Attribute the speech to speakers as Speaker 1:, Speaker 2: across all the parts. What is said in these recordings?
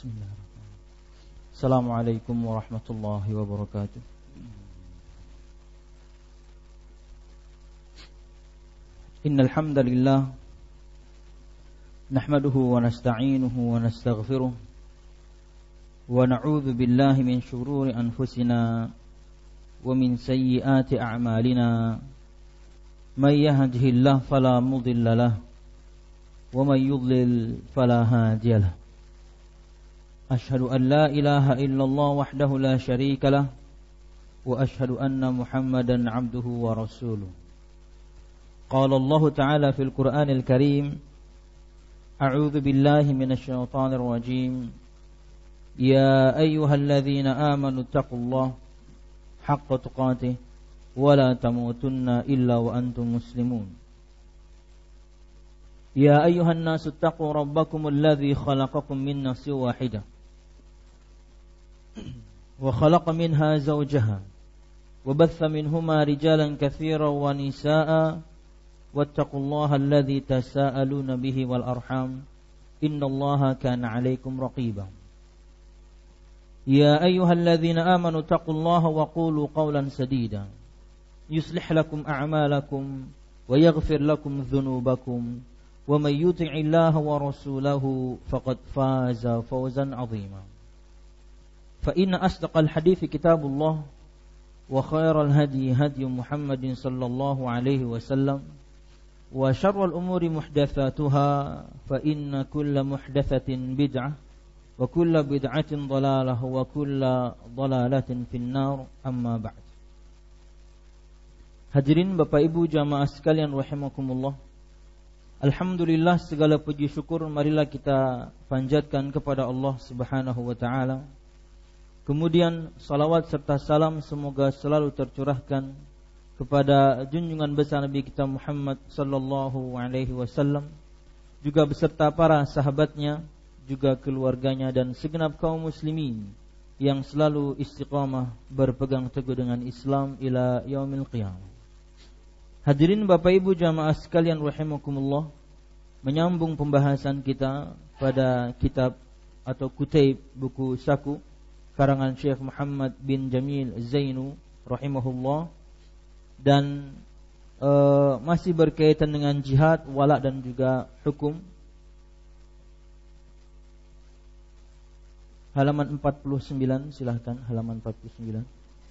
Speaker 1: Bismillahirrahmanirrahim. Assalamualaikum warahmatullahi wabarakatuh. Innal hamdalillah nahmaduhu wa nasta'inuhu wa nastaghfiruh wa na'udzu billahi min shururi anfusina wa min sayyiati a'malina. May yahdihillahu fala mudilla lahu wa may yudlil fala hadiya lahu. Ashhadu an la ilaha illallah wahdahu la syarika lah wa ashhadu anna Muhammadan 'abduhu wa rasuluh. Qala Allah Ta'ala fil Qur'anil Karim, a'udzu billahi minasy syaithanir rajim. Ya ayyuhalladzina amanu taqullaha haqqa tuqatih wa la tamutunna illa wa antum muslimun. Ya ayyuhan nasu taqu rabbakumul ladzi khalaqakum min nafsin wahidah wa khalaqa minha zawjaha wa batha minhuma rijalan katsiran wa nisaa'a wattaqullaha alladzi tasaaluna bihi wal arham innallaha kana 'alaikum raqiba. Ya ayyuhalladzina amanu taqullaha wa qulu qawlan sadida yuslih lakum a'malakum wa yaghfir lakum dhunubakum wa may yuti'illaha wa rasulahu faqad faza fawzan 'azima. فإن أصدق الحديث كتاب الله وخير الهدي هدي محمد صلى الله عليه وسلم وشر الأمور محدثاتها فإن كل محدثة بدعة وكل بدعة ضلالة وكل ضلالة في النار أما بعد. Hadirin Bapak Ibu jamaah sekalian rahimakumullah. Alhamdulillah, segala puji syukur marilah kita panjatkan kepada Allah Subhanahu wa taala. Kemudian salawat serta salam semoga selalu tercurahkan kepada junjungan besar Nabi kita Muhammad sallallahu alaihi wasallam, juga beserta para sahabatnya, juga keluarganya dan segenap kaum muslimin yang selalu istiqamah berpegang teguh dengan Islam ila yaumil qiyamah. Hadirin Bapak Ibu jamaah sekalian rahimakumullah, menyambung pembahasan kita pada kitab atau kutaib buku saku karangan Syekh Muhammad bin Jamil Zainu rahimahullah, dan masih berkaitan dengan jihad, wala dan juga hukum. Halaman 49, silahkan halaman 49.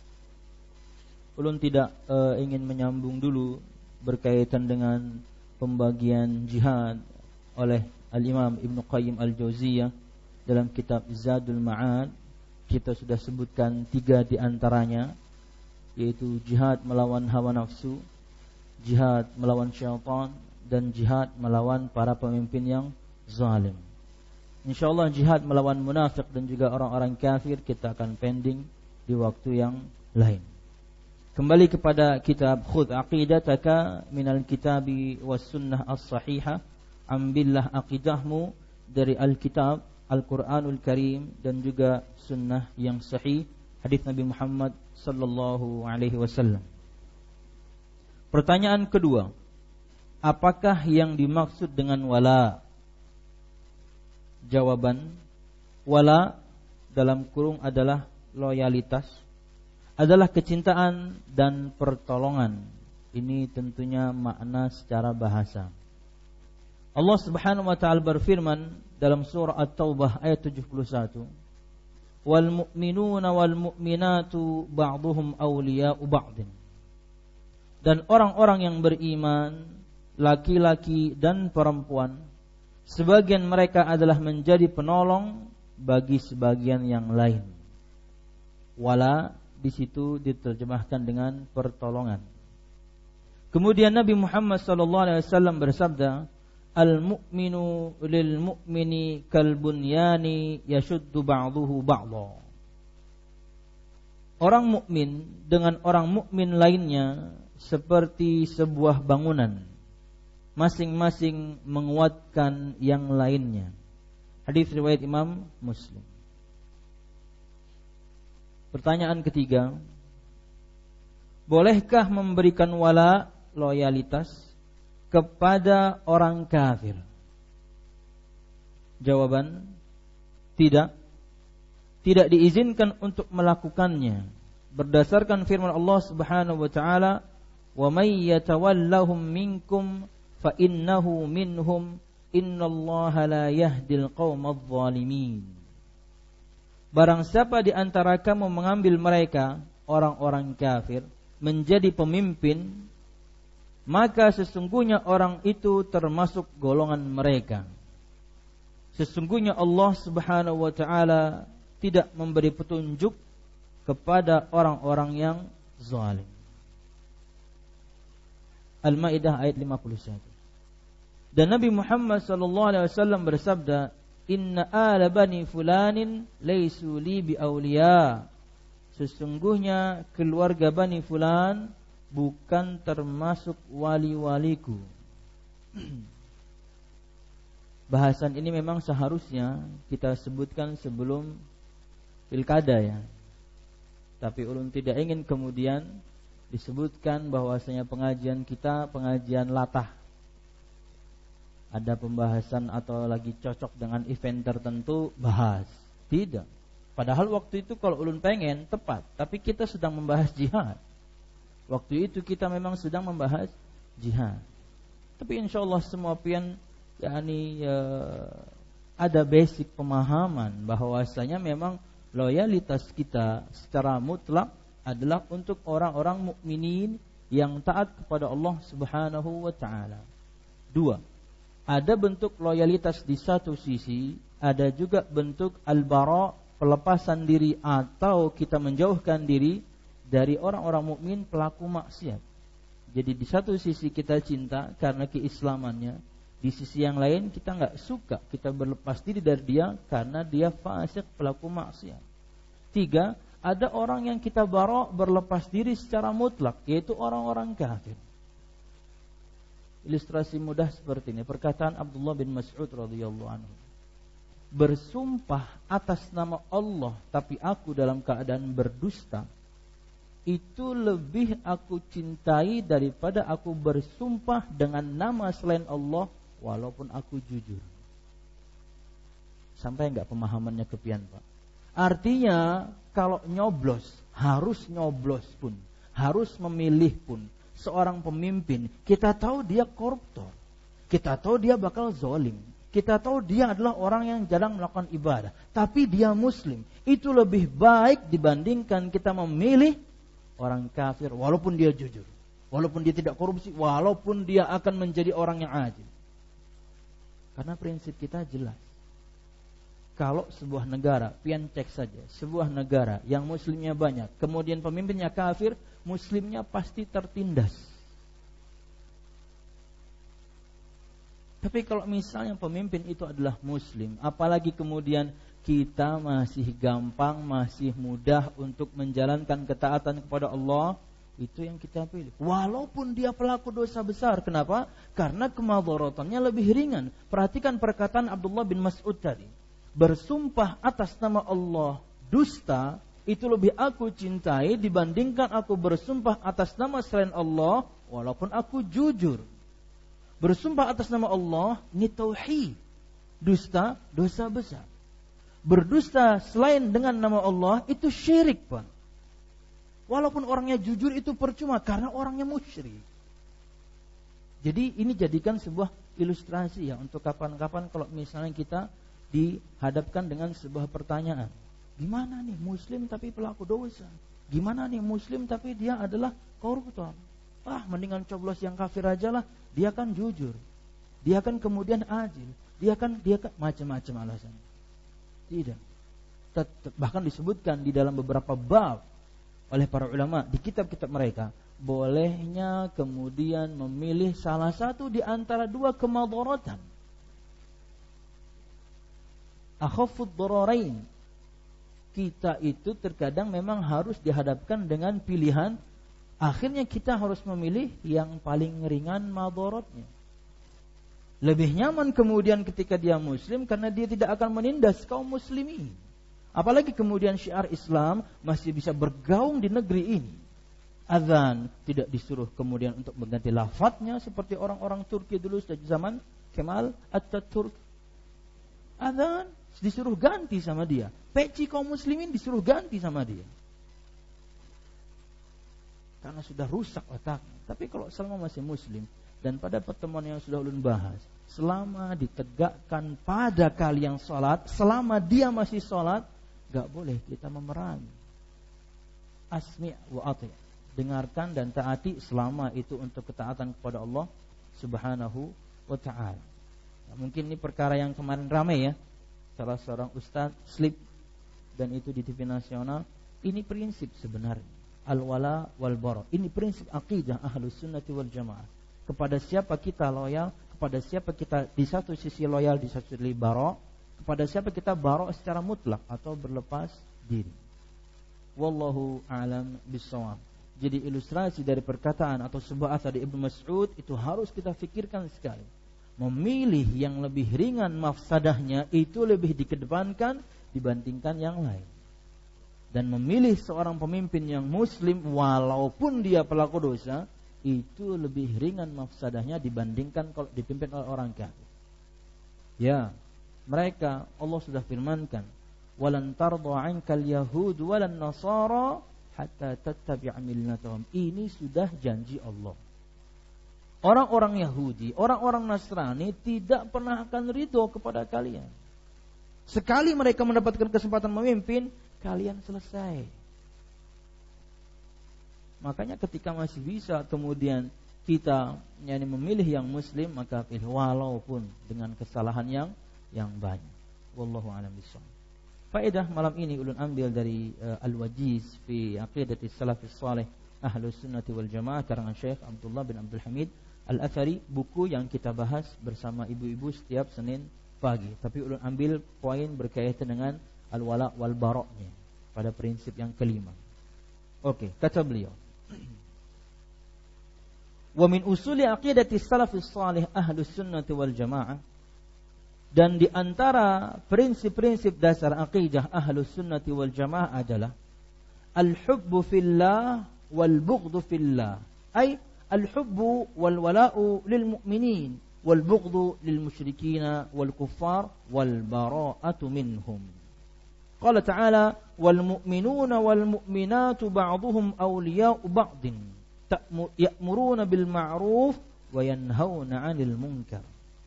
Speaker 1: Ulun tidak ingin menyambung dulu berkaitan dengan pembagian jihad oleh Al-Imam Ibnu Qayyim Al-Jauziyah dalam kitab Zadul Ma'ad. Kita sudah sebutkan 3 di antaranya, yaitu jihad melawan hawa nafsu, jihad melawan syaitan, dan jihad melawan para pemimpin yang zalim. InsyaAllah jihad melawan munafik dan juga orang-orang kafir kita akan pending di waktu yang lain. Kembali kepada kitab Khudh aqidataka minal kitabi was sunnah as-sahihah, ambillah aqidahmu dari Alkitab Al-Quranul Karim dan juga sunnah yang sahih, hadis Nabi Muhammad sallallahu alaihi wasallam. Pertanyaan kedua, apakah yang dimaksud dengan wala? Jawaban, wala dalam kurung adalah loyalitas, adalah kecintaan dan pertolongan. Ini tentunya makna secara bahasa. Allah Subhanahu wa taala berfirman dalam surah At-Taubah ayat 71, wal mu'minuna wal mu'minatu ba'duhum awliya'u ba'din. Dan orang-orang yang beriman, laki-laki dan perempuan, sebagian mereka adalah menjadi penolong bagi sebagian yang lain. Wala di situ diterjemahkan dengan pertolongan. Kemudian Nabi Muhammad sallallahu alaihi wasallam bersabda, al-mu'minu lil mu'mini kal bunyani yashuddu ba'duhu ba'dha. Orang mukmin dengan orang mukmin lainnya seperti sebuah bangunan, masing-masing menguatkan yang lainnya. Hadis riwayat Imam Muslim. Pertanyaan ketiga, bolehkah memberikan wala, loyalitas kepada orang kafir? Jawaban, tidak. tidak diizinkan untuk melakukannya. Berdasarkan firman Allah Subhanahu wa taala, "Wa may yatawallahum minkum fa innahu minhum, innallaha la yahdil qaumadh dhalimin." Barang siapa di antara kamu mengambil mereka, orang-orang kafir, menjadi pemimpin, maka sesungguhnya orang itu termasuk golongan mereka. Sesungguhnya Allah Subhanahu wa taala tidak memberi petunjuk kepada orang-orang yang zalim. Al-Maidah ayat 51. Dan Nabi Muhammad sallallahu alaihi wasallam bersabda, "Inna ala bani fulanin laisu li bi awliya." Sesungguhnya keluarga Bani Fulan bukan termasuk wali-waliku. Bahasan ini memang seharusnya kita sebutkan sebelum pilkada ya. Tapi ulun tidak ingin kemudian disebutkan bahwasanya pengajian kita pengajian latah. Ada pembahasan atau lagi cocok dengan event tertentu bahas. Tidak. Padahal waktu itu kalau ulun pengen tepat, tapi kita sedang membahas jihad. Waktu itu kita memang sedang membahas jihad. Tapi insyaallah semua pian ada basic pemahaman bahwasanya memang loyalitas kita secara mutlak adalah untuk orang-orang mukminin yang taat kepada Allah Subhanahu wa taala. 2. Ada bentuk loyalitas di satu sisi, ada juga bentuk al-bara, pelepasan diri atau kita menjauhkan diri dari orang-orang mukmin pelaku maksiat. Jadi di satu sisi kita cinta karena keislamannya, di sisi yang lain kita enggak suka, kita berlepas diri dari dia karena dia fasik pelaku maksiat. 3, ada orang yang kita berlepas diri secara mutlak, yaitu orang-orang kafir. Ilustrasi mudah seperti ini, perkataan Abdullah bin Mas'ud radhiyallahu anhu. Bersumpah atas nama Allah tapi aku dalam keadaan berdusta, itu lebih aku cintai daripada aku bersumpah dengan nama selain Allah walaupun aku jujur. Sampai enggak pemahamannya kepian, Pak? Artinya kalau nyoblos, harus nyoblos pun, harus memilih pun seorang pemimpin, kita tahu dia koruptor, kita tahu dia bakal zalim, kita tahu dia adalah orang yang jarang melakukan ibadah, tapi dia muslim. Itu lebih baik dibandingkan kita memilih orang kafir walaupun dia jujur, walaupun dia tidak korupsi, walaupun dia akan menjadi orang yang adil. Karena prinsip kita jelas. Kalau sebuah negara, pian cek saja, sebuah negara yang muslimnya banyak, kemudian pemimpinnya kafir, muslimnya pasti tertindas. Tapi kalau misalnya pemimpin itu adalah muslim, apalagi kemudian kita masih gampang, masih mudah untuk menjalankan ketaatan kepada Allah, itu yang kita pilih. Walaupun dia pelaku dosa besar. Kenapa? Karena kemadharatannya lebih ringan. Perhatikan perkataan Abdullah bin Mas'ud tadi. Bersumpah atas nama Allah dusta, itu lebih aku cintai dibandingkan aku bersumpah atas nama selain Allah walaupun aku jujur. Bersumpah atas nama Allah ini tauhid. Dusta, dosa besar. Berdusta selain dengan nama Allah itu syirik, Pak. Walaupun orangnya jujur itu percuma karena orangnya musyrik. Jadi ini jadikan sebuah ilustrasi ya untuk kapan-kapan kalau misalnya kita dihadapkan dengan sebuah pertanyaan. Gimana nih muslim tapi pelaku dosa? Gimana nih muslim tapi dia adalah koruptor? Mendingan coblos yang kafir aja lah. Dia kan jujur. Dia kan kemudian adil. Dia kan macam-macam alasan. Tidak. Bahkan disebutkan di dalam beberapa bab oleh para ulama di kitab-kitab mereka, bolehnya kemudian memilih salah satu di antara dua kemadharatan. Akhaffud dararain. Kita itu terkadang memang harus dihadapkan dengan pilihan, akhirnya kita harus memilih yang paling ringan madaratnya. Lebih nyaman kemudian ketika dia muslim karena dia tidak akan menindas kaum muslimin. Apalagi kemudian syiar Islam masih bisa bergaung di negeri ini. Azan tidak disuruh kemudian untuk mengganti lafadznya seperti orang-orang Turki dulu sejak zaman Kemal Atatürk. Azan disuruh ganti sama dia. Peci kaum muslimin disuruh ganti sama dia. Karena sudah rusak otaknya. Tapi kalau selama masih muslim, dan pada pertemuan yang sudah ulun bahas, selama ditegakkan pada kalian sholat, selama dia masih sholat, gak boleh kita memerangi. Asmi' wa ati', dengarkan dan taati selama itu untuk ketaatan kepada Allah Subhanahu wa ta'ala. Nah, mungkin ini perkara yang kemarin ramai ya, salah seorang ustaz slip, dan itu di TV nasional. Ini prinsip sebenarnya al-wala wal bara. Ini prinsip akidah Ahlus Sunnati wal Jamaah. Kepada siapa kita loyal, kepada siapa kita di satu sisi loyal, di satu sisi bara, kepada siapa kita bara secara mutlak atau berlepas diri. Wallahu a'lam bissawab. Jadi ilustrasi dari perkataan atau sebuah asar dari Ibnu Mas'ud itu harus kita fikirkan sekali. Memilih yang lebih ringan mafsadahnya itu lebih dikedepankan dibandingkan yang lain. Dan memilih seorang pemimpin yang muslim walaupun dia pelaku dosa itu lebih ringan mafsadahnya dibandingkan kalau dipimpin oleh orang kafir. Ya, mereka Allah sudah firmankan, "Walan tardha 'ankal yahud walan nasara hatta tattabi'a millatahum." Ini sudah janji Allah. Orang-orang Yahudi, orang-orang Nasrani tidak pernah akan ridho kepada kalian. Sekali mereka mendapatkan kesempatan memimpin, kalian selesai. Makanya ketika masih bisa kemudian kita memilih yang muslim, maka pilih walaupun dengan kesalahan yang banyak. Wallahu a'lam bishawab. Faedah malam ini ulun ambil dari Al-Wajiz fi Aqidati Salafis Salih Ahlus Sunnati wal Jamaah karangan Syekh Abdullah bin Abdul Hamid Al-Athari, buku yang kita bahas bersama ibu-ibu setiap Senin pagi. Tapi ulun ambil poin berkaitan dengan al-wala wal bara'-nya pada prinsip yang kelima. Oke, kata beliau, wa min usuli aqidati salafis salih ahlus sunnati wal jamaah, dan di antara prinsip-prinsip dasar aqidah ahlus sunnati wal jamaah adalah al-hubbu fillah wal bughdu fillah, ay al-hubbu wal wala'u lil mu'minin wal bughdu lil musyrikina wal kuffar wal bara'atu minhum. Qala ta'ala wal mu'minuna wal mu'minatu ba'duhum awliya'u ba'din ya'muruna bil ma'ruf wa yanhauna 'anil munkar.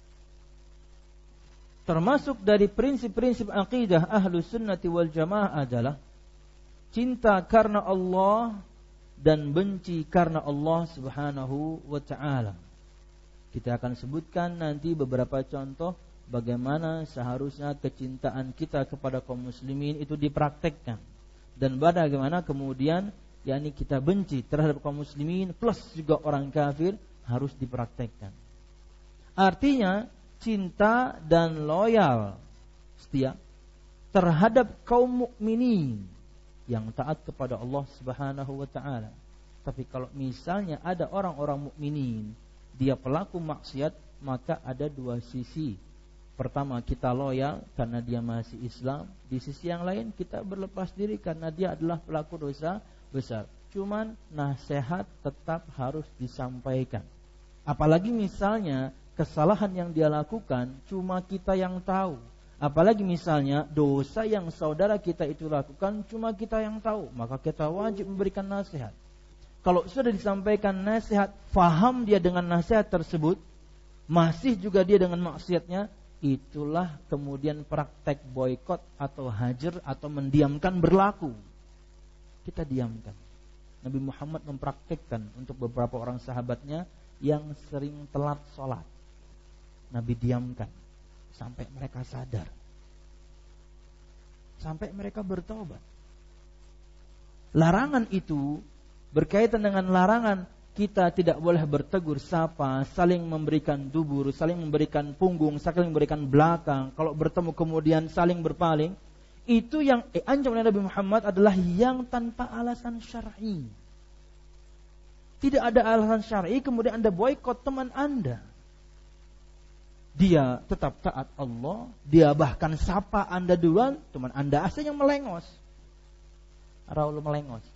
Speaker 1: Termasuk dari prinsip-prinsip akidah Ahlus Sunnati wal Jamaah adalah cinta karena Allah dan benci karena Allah Subhanahu wa ta'ala. Kita akan sebutkan nanti beberapa contoh bagaimana seharusnya kecintaan kita kepada kaum muslimin itu dipraktekkan, dan bagaimana kemudian kita benci terhadap kaum muslimin plus juga orang kafir harus dipraktekkan. Artinya cinta dan loyal setia terhadap kaum mukminin yang taat kepada Allah Subhanahu wa ta'ala. Tapi kalau misalnya ada orang-orang mukminin dia pelaku maksiat, maka ada dua sisi. Pertama, kita loyal karena dia masih Islam. Di sisi yang lain kita berlepas diri karena dia adalah pelaku dosa besar. Cuman nasihat tetap harus disampaikan. Apalagi misalnya kesalahan yang dia lakukan cuma kita yang tahu. Apalagi misalnya dosa yang saudara kita itu lakukan cuma kita yang tahu, maka kita wajib memberikan nasihat. Kalau sudah disampaikan nasihat, faham dia dengan nasihat tersebut, masih juga dia dengan maksiatnya, itulah kemudian praktek boikot atau hajar atau mendiamkan berlaku. Kita diamkan. Nabi Muhammad mempraktekkan untuk beberapa orang sahabatnya yang sering telat sholat. Nabi diamkan sampai mereka sadar, sampai mereka bertobat. Larangan itu berkaitan dengan larangan kita tidak boleh bertegur sapa, saling memberikan dubur, saling memberikan punggung, saling memberikan belakang. Kalau bertemu kemudian saling berpaling, itu yang diancam oleh Nabi Muhammad adalah yang tanpa alasan syar'i. Tidak ada alasan syar'i kemudian Anda boikot teman Anda. Dia tetap taat Allah, dia bahkan sapa Anda duluan, teman Anda asalnya melengos. Raul melengos.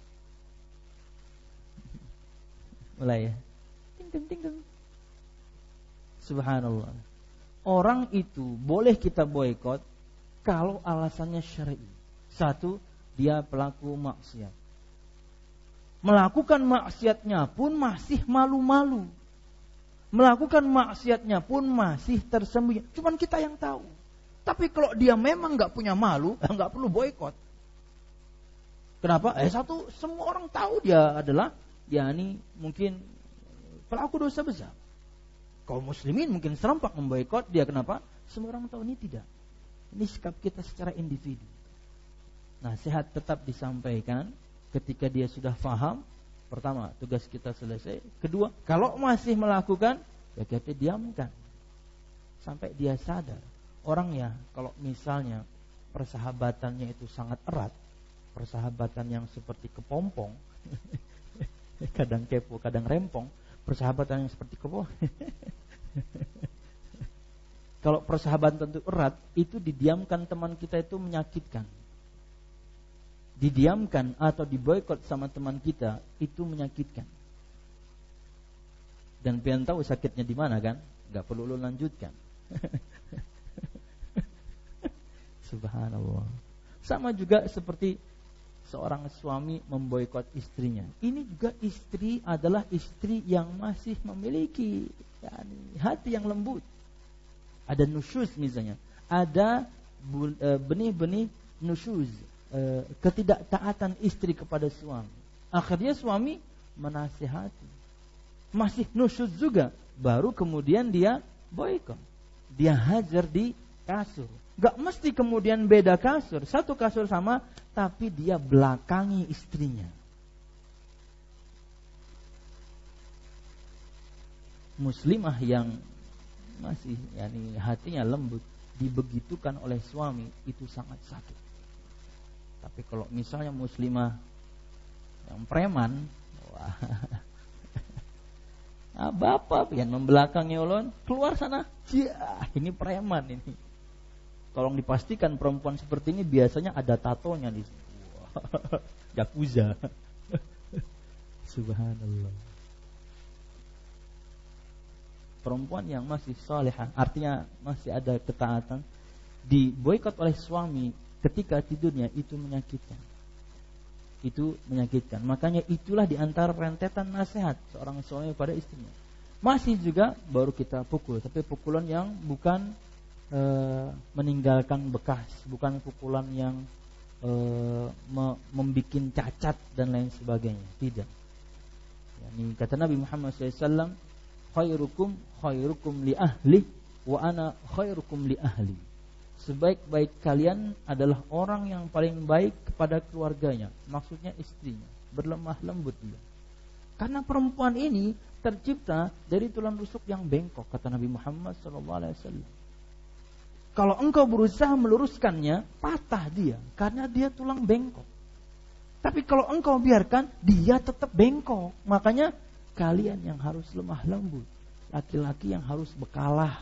Speaker 1: Mulai ya. Ting ting. Subhanallah. Orang itu boleh kita boikot kalau alasannya syar'i. Satu, dia pelaku maksiat. Melakukan maksiatnya pun masih malu-malu. Melakukan maksiatnya pun masih tersembunyi. Cuman kita yang tahu. Tapi kalau dia memang nggak punya malu, nggak perlu boikot. Kenapa? Satu, semua orang tahu dia adalah, mungkin pelaku dosa besar. Kaum muslimin mungkin serempak memboikot dia. Kenapa? Semua orang tahu. Ini tidak. Ini sikap kita secara individu. Nasihat tetap disampaikan ketika dia sudah paham. Pertama, tugas kita selesai. Kedua, kalau masih melakukan, ya kita diamkan sampai dia sadar. Orang ya, kalau misalnya persahabatannya itu sangat erat, persahabatan yang seperti kepompong, kadang kepo, kadang rempong, persahabatan yang seperti kepompong. Kalau persahabatan itu erat, itu didiamkan teman kita itu menyakitkan. Didiamkan atau diboikot sama teman kita itu menyakitkan. Dan pian tahu sakitnya di mana kan? Gak perlu lu lanjutkan. Subhanallah. Sama juga seperti seorang suami memboikot istrinya. Ini juga istri adalah istri yang masih memiliki hati yang lembut. Ada nusyuz misalnya, ada benih-benih nusyuz, ketidaktaatan istri kepada suami. Akhirnya suami menasihati, masih nusyuz juga, baru kemudian dia boikot, dia hajar di kasur. Gak mesti kemudian beda kasur, satu kasur sama, tapi dia belakangi istrinya. Muslimah yang masih hatinya lembut dibegitukan oleh suami itu sangat sakit. Tapi kalau misalnya muslimah yang preman, wah, bapak yang membelakangi ulun, keluar sana, ini preman ini. Tolong dipastikan perempuan seperti ini biasanya ada tatonya di sini. Yakuza. Subhanallah. Perempuan yang masih salihah, artinya masih ada ketaatan, diboikot oleh suami ketika tidurnya, itu menyakitkan. Itu menyakitkan. Makanya itulah diantara rentetan nasihat seorang suami pada istrinya. Masih juga baru kita pukul, tapi pukulan yang bukan meninggalkan bekas, bukan pukulan yang membikin cacat dan lain sebagainya. Tidak. Yani kata Nabi Muhammad SAW, khairukum li ahli wa ana khairukum li ahli. Sebaik-baik kalian adalah orang yang paling baik kepada keluarganya, maksudnya istrinya. Berlemah lembut dia. Karena perempuan ini tercipta dari tulang rusuk yang bengkok, kata Nabi Muhammad SAW. Kalau engkau berusaha meluruskannya, patah dia, karena dia tulang bengkok. Tapi kalau engkau biarkan, dia tetap bengkok. Makanya kalian yang harus lemah lembut, laki-laki yang harus bekalah.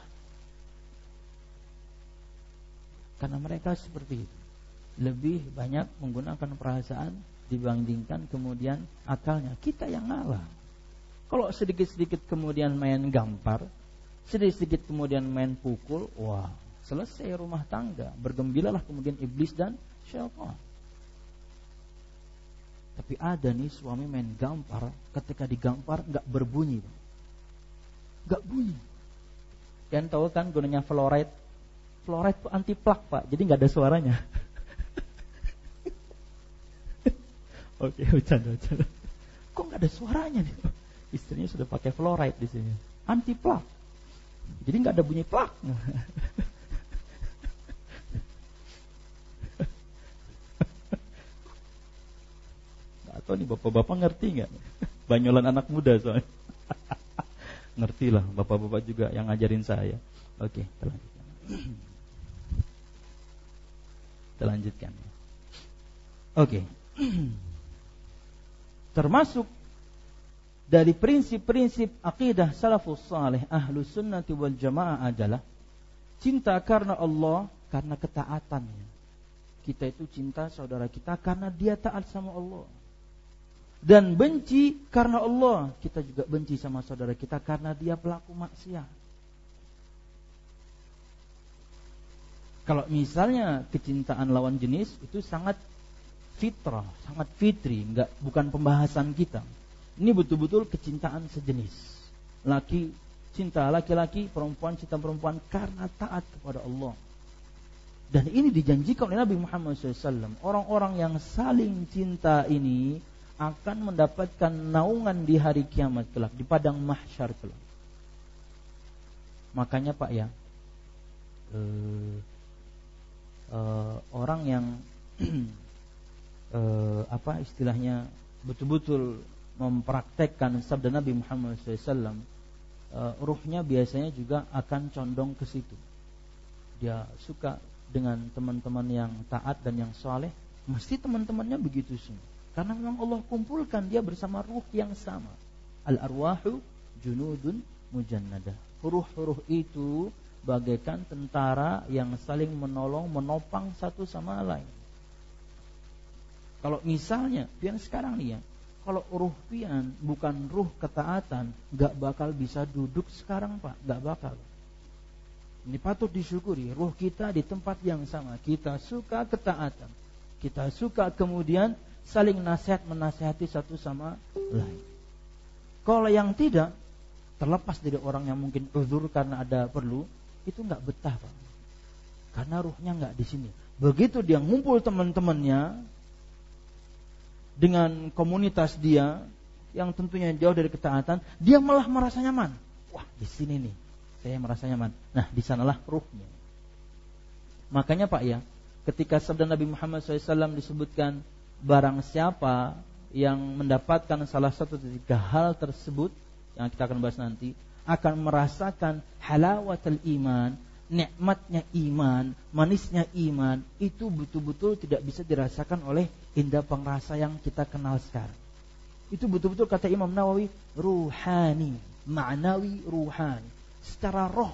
Speaker 1: Karena mereka seperti itu, lebih banyak menggunakan perasaan dibandingkan kemudian akalnya. Kita yang ngalah. Kalau sedikit-sedikit kemudian main gampar, sedikit-sedikit kemudian main pukul, wah, selesai rumah tangga. Bergembiralah kemudian iblis dan syaitan. Tapi ada nih suami main gampar, ketika digampar gak berbunyi, gak bunyi. Kalian tahu kan gunanya fluoride? Fluoride itu anti plak, Pak, jadi gak ada suaranya. Oke, bercanda. Kok gak ada suaranya nih? Istrinya sudah pakai fluoride di sini, anti plak, jadi gak ada bunyi plak. Atau nih bapak-bapak ngerti nggak? Banyolan anak muda soalnya. Ngertilah bapak-bapak juga yang ngajarin saya. Oke, kita lanjutkan. Oke. Termasuk dari prinsip-prinsip akidah salafus saleh ahlus sunnati wal jamaah adalah cinta karena Allah, karena ketaatannya. Kita itu cinta saudara kita karena dia taat sama Allah. Dan benci karena Allah, kita juga benci sama saudara kita karena dia pelaku maksiat. Kalau misalnya kecintaan lawan jenis itu sangat fitrah, sangat fitri, bukan pembahasan kita. Ini betul-betul kecintaan sejenis. Laki cinta laki-laki, perempuan cinta perempuan karena taat kepada Allah. Dan ini dijanjikan oleh Nabi Muhammad SAW. Orang-orang yang saling cinta ini akan mendapatkan naungan di hari kiamat kelak, di padang mahsyar kelak. Makanya Pak ya, orang yang apa istilahnya betul-betul mempraktekkan sabda Nabi Muhammad SAW, ruhnya biasanya juga akan condong ke situ. Dia suka dengan teman-teman yang taat dan yang saleh, mesti teman-temannya begitu semua. Karena memang Allah kumpulkan dia bersama ruh yang sama. Al-arwahu junudun mujannadah. Ruh-ruh itu bagaikan tentara yang saling menolong, menopang satu sama lain. Kalau misalnya, pian sekarang nih ya, kalau ruh pian bukan ruh ketaatan, gak bakal bisa duduk sekarang Pak, gak bakal. Ini patut disyukuri, ruh kita di tempat yang sama. Kita suka ketaatan, kita suka kemudian saling menasihati satu sama lain. Kalau yang tidak, terlepas dari orang yang mungkin uzur karena ada perlu, itu nggak betah Pak, karena ruhnya nggak di sini. Begitu dia ngumpul teman-temannya dengan komunitas dia yang tentunya jauh dari ketaatan, dia malah merasa nyaman. Wah, di sini nih saya merasa nyaman. Nah, di sanalah ruhnya. Makanya Pak ya, ketika sabda Nabi Muhammad SAW disebutkan, barang siapa yang mendapatkan salah satu dari tiga hal tersebut yang kita akan bahas nanti, akan merasakan halawatul iman, nikmatnya iman, manisnya iman. Itu betul-betul tidak bisa dirasakan oleh indera pengrasa yang kita kenal sekarang. Itu betul-betul kata Imam Nawawi, ruhani, ma'nawi ruhani. Secara roh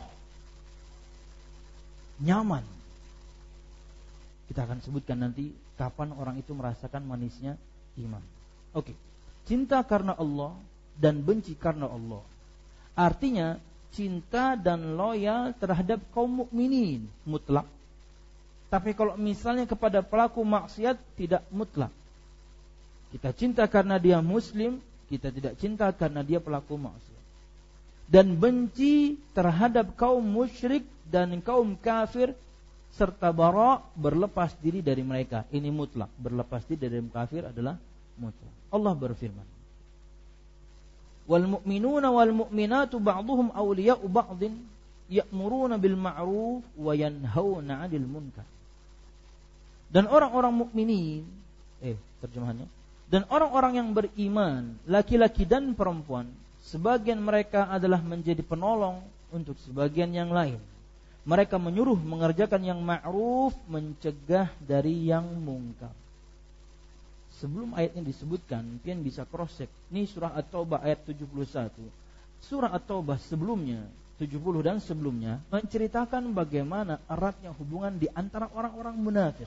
Speaker 1: nyaman. Kita akan sebutkan nanti kapan orang itu merasakan manisnya iman. Oke. Cinta karena Allah dan benci karena Allah. Artinya cinta dan loyal terhadap kaum mukminin mutlak. Tapi kalau misalnya kepada pelaku maksiat tidak mutlak. Kita cinta karena dia muslim, kita tidak cinta karena dia pelaku maksiat. Dan benci terhadap kaum musyrik dan kaum kafir serta bara, berlepas diri dari mereka. Ini mutlak. Berlepas diri dari kafir adalah mutlak. Allah berfirman, wal mu'minuna wal mu'minatu ba'duhum awliya'u ba'din ya'muruna bil ma'ruf wa yanhauna 'anil munkar. Dan orang-orang mukminin, terjemahannya, dan orang-orang yang beriman, laki-laki dan perempuan, sebagian mereka adalah menjadi penolong untuk sebagian yang lain. Mereka menyuruh mengerjakan yang ma'ruf, mencegah dari yang mungkar. Sebelum ayat ini disebutkan, pian bisa cross check. Ini surah At-Taubah ayat 71. Surah At-Taubah sebelumnya, 70 dan sebelumnya, menceritakan bagaimana eratnya hubungan di antara orang-orang munafik.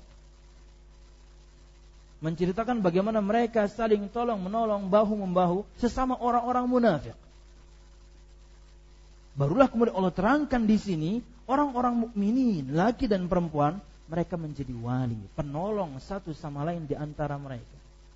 Speaker 1: Menceritakan bagaimana mereka saling tolong menolong, bahu-membahu sesama orang-orang munafik. Barulah kemudian Allah terangkan di sini, orang-orang mukminin, laki dan perempuan, mereka menjadi wali, penolong satu sama lain di antara mereka.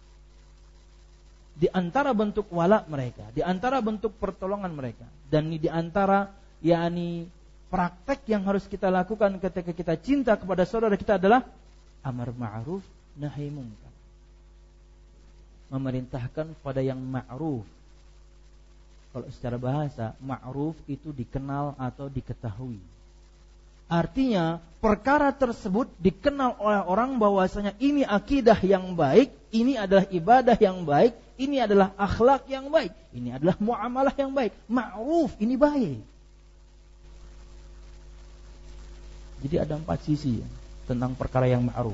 Speaker 1: Di antara bentuk wala mereka, di antara bentuk pertolongan mereka, dan di antara praktek yang harus kita lakukan ketika kita cinta kepada saudara kita adalah amar ma'ruf nahi munkar. Memerintahkan pada yang ma'ruf. Kalau secara bahasa, ma'ruf itu dikenal atau diketahui. Artinya perkara tersebut dikenal oleh orang bahwasanya ini akidah yang baik, ini adalah ibadah yang baik, ini adalah akhlak yang baik, ini adalah muamalah yang baik. Ma'ruf, ini baik. Jadi ada 4 sisi ya, tentang perkara yang ma'ruf.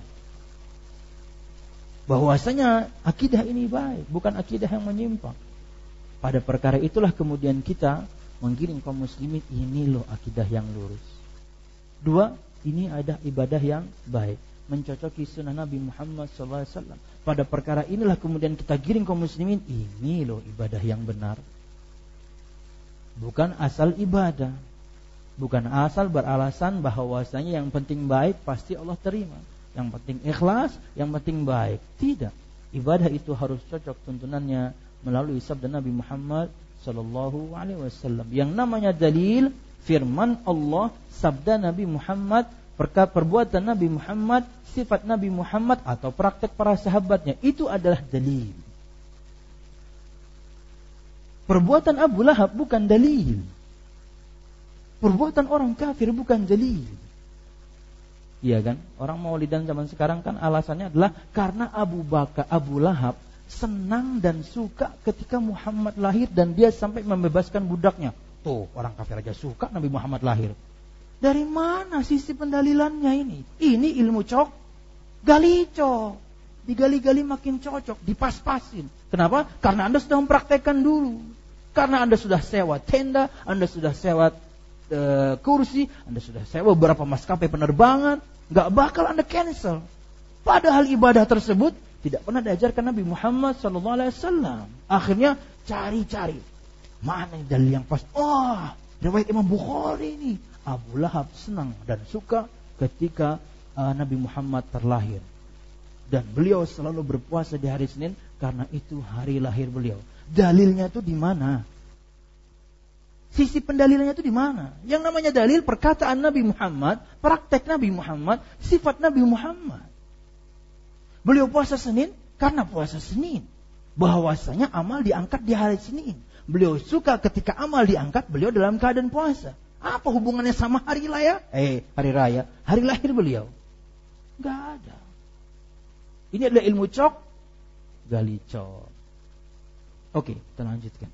Speaker 1: Bahwasanya akidah ini baik, bukan akidah yang menyimpang. Pada perkara itulah kemudian kita menggiring kaum muslimin, ini loh akidah yang lurus. 2, ini ada ibadah yang baik, mencocoki sunnah Nabi Muhammad SAW. Pada perkara inilah kemudian kita giring kaum muslimin, ini loh ibadah yang benar, bukan asal ibadah. Bukan asal beralasan bahwasanya yang penting baik pasti Allah terima, yang penting ikhlas, yang penting baik. Tidak. Ibadah itu harus cocok tuntunannya melalui sabda Nabi Muhammad sallallahu alaihi wasallam. Yang namanya dalil, firman Allah, sabda Nabi Muhammad, perbuatan Nabi Muhammad, sifat Nabi Muhammad atau praktek para sahabatnya, itu adalah dalil. Perbuatan Abu Lahab bukan dalil. Perbuatan orang kafir bukan dalil. Iya kan? Orang Maulidan zaman sekarang kan alasannya adalah karena Abu Lahab senang dan suka ketika Muhammad lahir dan dia sampai membebaskan budaknya. Tuh, orang kafir aja suka Nabi Muhammad lahir. Dari mana sisi pendalilannya ini? Ini ilmu galico. Digali-gali makin cocok, dipas-pasin. Kenapa? Karena Anda sudah mempraktekkan dulu. Karena Anda sudah sewa tenda, Anda sudah sewa kursi, Anda sudah sewa beberapa maskapai penerbangan, gak bakal Anda cancel. Padahal ibadah tersebut tidak pernah diajarkan Nabi Muhammad SAW. Akhirnya cari-cari, mana dalil yang pas? Oh, riwayat Imam Bukhari ini. Abu Lahab senang dan suka ketika Nabi Muhammad terlahir. Dan beliau selalu berpuasa di hari Senin karena itu hari lahir beliau. Dalilnya itu di mana? Sisi pendalilannya itu di mana? Yang namanya dalil perkataan Nabi Muhammad, praktek Nabi Muhammad, sifat Nabi Muhammad. Beliau puasa Senin karena puasa Senin. Bahwasanya amal diangkat di hari Senin. Beliau suka ketika amal diangkat, beliau dalam keadaan puasa. Apa hubungannya sama hari raya? Hari lahir beliau. Gak ada. Ini adalah ilmu galicot. Oke, kita lanjutkan.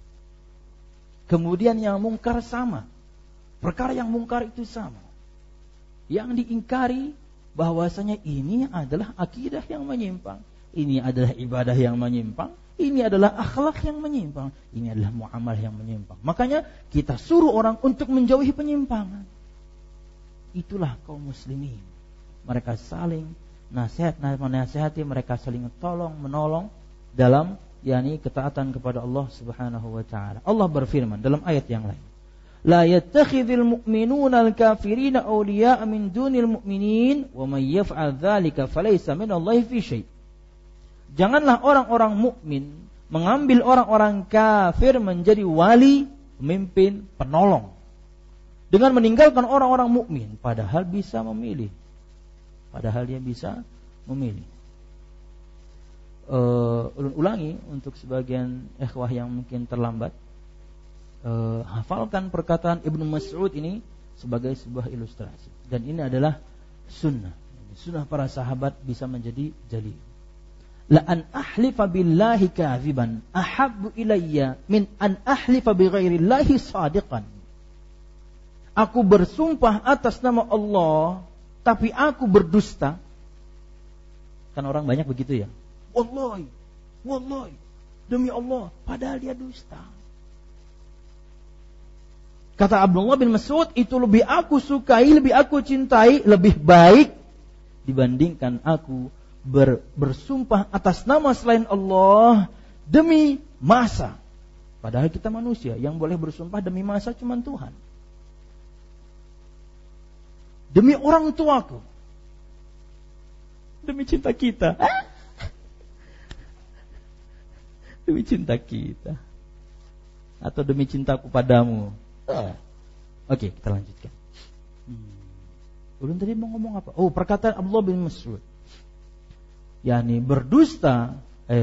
Speaker 1: Kemudian yang mungkar sama. Perkara yang mungkar itu sama. Yang diingkari bahwasanya ini adalah akidah yang menyimpang. Ini adalah ibadah yang menyimpang. Ini adalah akhlak yang menyimpang. Ini adalah muamalah yang menyimpang. Makanya kita suruh orang untuk menjauhi penyimpangan. Itulah kaum muslimin. Mereka saling menasihati, mereka saling tolong menolong dalam ketaatan kepada Allah Subhanahu wa taala. Allah berfirman dalam ayat yang lain, la yattakhidhul mu'minuna al-kafirina awliya'a min dunil mu'minin wa may yaf'al dzalika falaysa minallahi fi syai'. Janganlah orang-orang mukmin mengambil orang-orang kafir menjadi wali, pemimpin, penolong dengan meninggalkan orang-orang mukmin, padahal bisa memilih. Padahal dia bisa memilih. Ulangi untuk sebagian ikhwah yang mungkin terlambat. Hafalkan perkataan Ibnu Mas'ud ini sebagai sebuah ilustrasi. Dan ini adalah sunnah. Sunnah para sahabat bisa menjadi jalil. La an ahlifa billahi kadziban ahabbu ilayya min an ahlifa bi ghairillahi shadiqan. Aku bersumpah atas nama Allah, tapi aku berdusta. Kan orang banyak begitu ya. Wallahi, demi Allah, padahal dia dusta. Kata Abdullah bin Mas'ud, itu lebih aku sukai, lebih aku cintai, lebih baik dibandingkan aku bersumpah atas nama selain Allah demi masa. Padahal kita manusia, yang boleh bersumpah demi masa cuma Tuhan. Demi orang tuaku, demi cinta kita. Demi cinta kita, atau demi cintaku padamu. Oke, kita lanjutkan. Ulun tadi mau ngomong apa? Oh, perkataan Abdullah bin Mas'ud, yakni berdusta.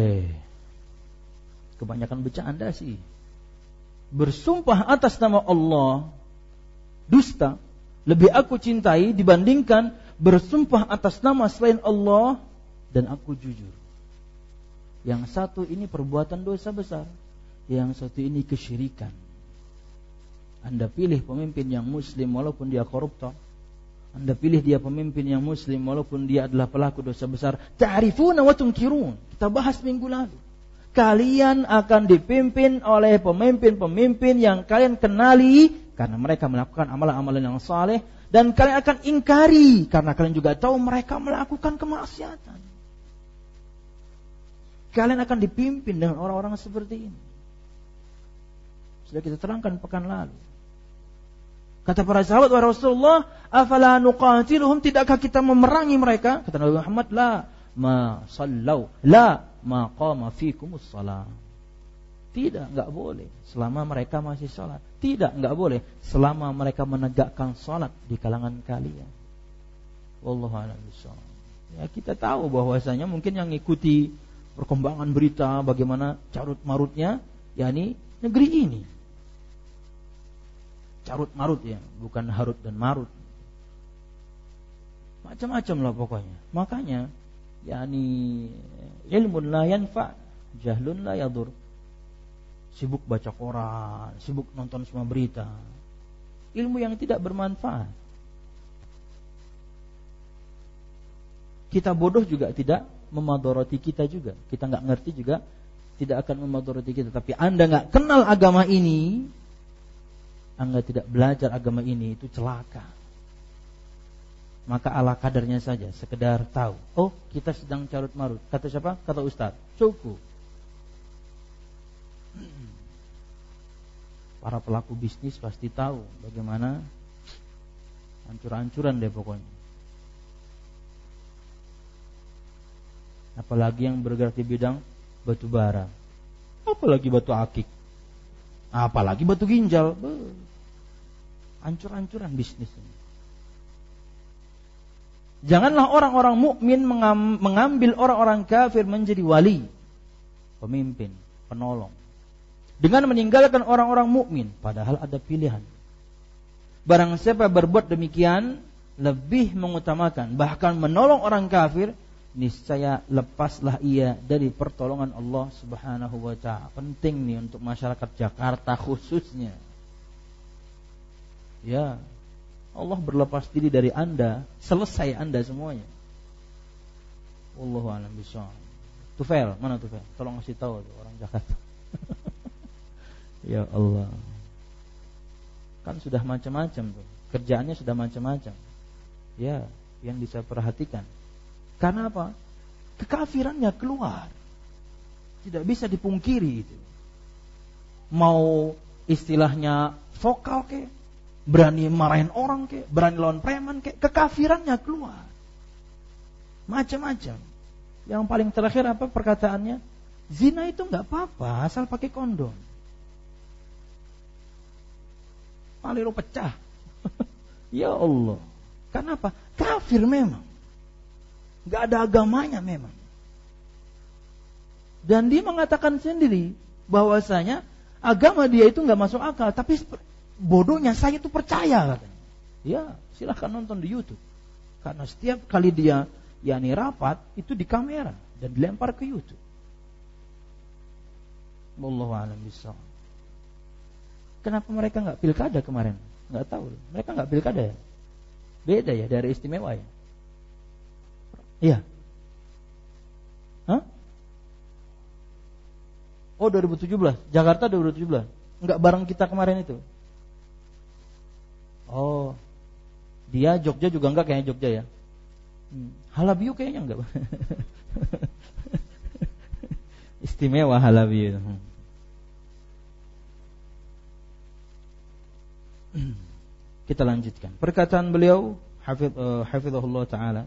Speaker 1: Kebanyakan bercanda sih. Bersumpah atas nama Allah, dusta, lebih aku cintai dibandingkan bersumpah atas nama selain Allah dan aku jujur. Yang satu ini perbuatan dosa besar, yang satu ini kesyirikan. Anda pilih pemimpin yang muslim walaupun dia koruptor. Anda pilih dia pemimpin yang muslim walaupun dia adalah pelaku dosa besar. Ta'rifuna wa tunkirun. Kita bahas minggu lalu. Kalian akan dipimpin oleh pemimpin-pemimpin yang kalian kenali karena mereka melakukan amalan-amalan yang saleh, dan kalian akan ingkari karena kalian juga tahu mereka melakukan kemaksiatan. Kalian akan dipimpin dengan orang-orang seperti ini. Sudah kita terangkan pekan lalu. Kata para sahabat, "Wahai Rasulullah, afala nuqatiluhum, tidakkah kita memerangi mereka?" Kata Nabi Muhammad, "La ma sallau, la ma qama fikumus shalah." Tidak, enggak boleh selama mereka masih salat. Tidak, enggak boleh selama mereka menegakkan salat di kalangan kalian. Wallahu a'lam bishawab. Ya, kita tahu bahwasanya mungkin yang ngikuti perkembangan berita bagaimana carut marutnya yakni negeri ini. Carut marut ya, bukan harut dan marut. Macam-macam lah pokoknya. Makanya yakni ilmun la yanfa, jahlun la yadur. Sibuk baca koran, sibuk nonton semua berita. Ilmu yang tidak bermanfaat. Kita bodoh juga tidak memadharati kita juga. Kita enggak ngerti juga tidak akan memadharati kita. Tapi Anda enggak kenal agama ini, Anda tidak belajar agama ini, itu celaka. Maka ala kadarnya saja, sekedar tahu. Oh, kita sedang carut marut. Kata siapa? Kata Ustaz. Cukup. Para pelaku bisnis pasti tahu bagaimana hancur-hancuran deh pokoknya. Apalagi yang bergerak di bidang batu bara, apalagi batu akik, apalagi batu ginjal, hancur-hancuran bisnis ini. Janganlah orang-orang mukmin mengambil orang-orang kafir menjadi wali, pemimpin, penolong, dengan meninggalkan orang-orang mukmin, padahal ada pilihan. Barang siapa berbuat demikian, lebih mengutamakan bahkan menolong orang kafir, niscaya lepaslah ia dari pertolongan Allah Subhanahu wa ta'ala. Penting nih untuk masyarakat Jakarta khususnya. Ya, Allah berlepas diri dari Anda, selesai Anda semuanya. Wallahu a'lam bishawab. Tufel, mana Tufel? Tolong kasih tahu tuh orang Jakarta. Ya Allah. Kan sudah macam-macam tuh. Kerjaannya sudah macam-macam. Ya, yang bisa perhatikan. Karena apa? Kekafirannya keluar. Tidak bisa dipungkiri itu. Mau istilahnya vokal kek, berani marahin orang kek, berani lawan preman kek, kekafirannya keluar. Macam-macam. Yang paling terakhir apa perkataannya? Zina itu enggak apa-apa asal pakai kondom. Paling pecah. Ya Allah. Kenapa? Kafir memang. Gak ada agamanya memang. Dan dia mengatakan sendiri bahwasanya agama dia itu gak masuk akal. Tapi bodohnya saya itu percaya katanya. Ya, silahkan nonton di YouTube. Karena setiap kali dia rapat itu di kamera dan dilempar ke YouTube. Wallahu a'lam bishawab. Kenapa mereka gak pilkada kemarin? Gak tahu. Mereka gak pilkada ya? Beda ya dari istimewa ya? Iya. Hah? Oh 2017. Jakarta 2017. Enggak bareng kita kemarin itu. Oh. Dia Jogja juga enggak kayaknya Jogja ya. Halabiu kayaknya enggak. Istimewa Halabiu. Kita lanjutkan. Perkataan beliau hafizahullah ta'ala.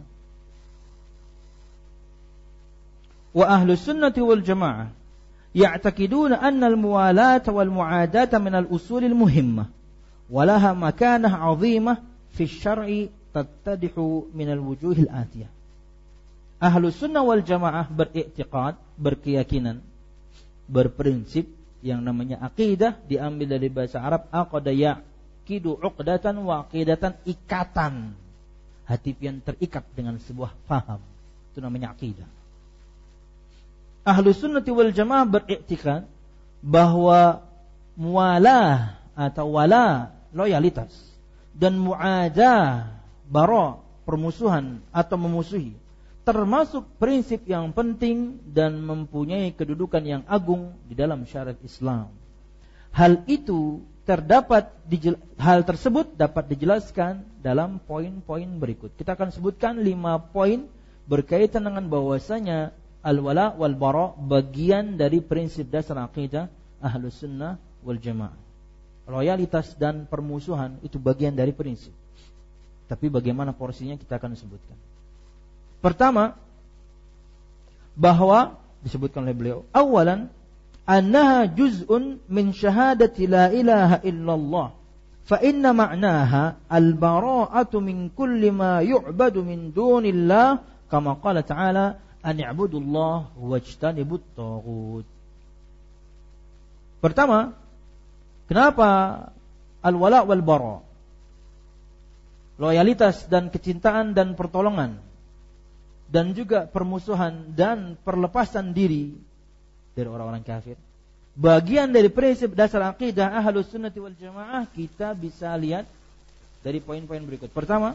Speaker 1: Wa ahlus sunnati wal jamaah ya'taqiduna anna al-muwalata wal mu'adata min al-usul al-muhimmah wa laha makanah 'azimah fi asy-syar'i tattadihu min al-wujuh al-atiyah. Ahlus sunnah wal jamaah beriktikad, berkeyakinan, berprinsip yang namanya akidah diambil dari bahasa Arab aqada yaqidu 'uqdatan wa aqidatan, ikatan. Hati yang terikat dengan sebuah faham. Itu namanya akidah. Ahlus sunnati wal jamaah beriktikad bahwa mualah atau wala, loyalitas, dan muadah, bara, permusuhan atau memusuhi, termasuk prinsip yang penting dan mempunyai kedudukan yang agung di dalam syariat Islam. Hal tersebut dapat dijelaskan dalam poin-poin berikut. Kita akan sebutkan 5 poin berkaitan dengan bahwasanya al-wala wal bara bagian dari prinsip dasar akidah Ahlus Sunnah wal Jamaah. loyalitas dan permusuhan itu bagian dari prinsip. Tapi bagaimana porsinya kita akan sebutkan. Pertama, bahwa disebutkan oleh beliau, awalan annaha juz'un min syahadati la ilaha illallah, fa inna ma'naha al-bara'atu min kulli ma yu'badu min dunillah, kama qala ta'ala an i'budullah wajtanibut taghut. Pertama, kenapa al-wala' wal bara'? Loyalitas dan kecintaan dan pertolongan, dan juga permusuhan dan perlepasan diri dari orang-orang kafir, bagian dari prinsip dasar akidah Ahlus Sunnati wal Jamaah. Kita bisa lihat dari poin-poin berikut. Pertama,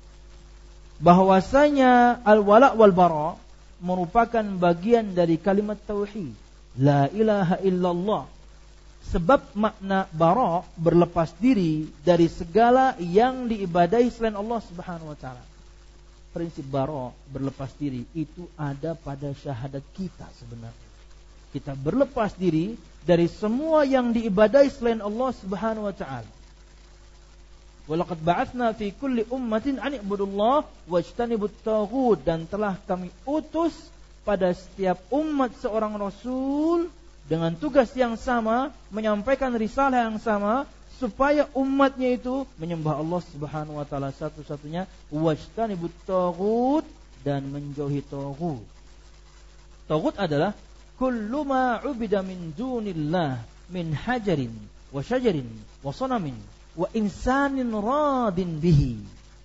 Speaker 1: bahwasanya al-wala' wal bara' merupakan bagian dari kalimat tauhid la ilaha illallah. Sebab makna bara' berlepas diri dari segala yang diibadahi selain Allah Subhanahu wa taala. Prinsip bara' berlepas diri itu ada pada syahadat kita sebenarnya. Kita berlepas diri dari semua yang diibadahi selain Allah Subhanahu wa taala. Walaqad ba'atsna fi kulli ummatin an i'budullah wajtanibut taghut, dan telah kami utus pada setiap umat seorang rasul dengan tugas yang sama, menyampaikan risalah yang sama, supaya umatnya itu menyembah Allah Subhanahu wa taala satu-satunya, wajtanibut taghut, dan menjauhi taghut. Taghut adalah kullu ma 'ubida min dunillah min hajarin wa syajarin wa sanamin wa insanin radin bihi.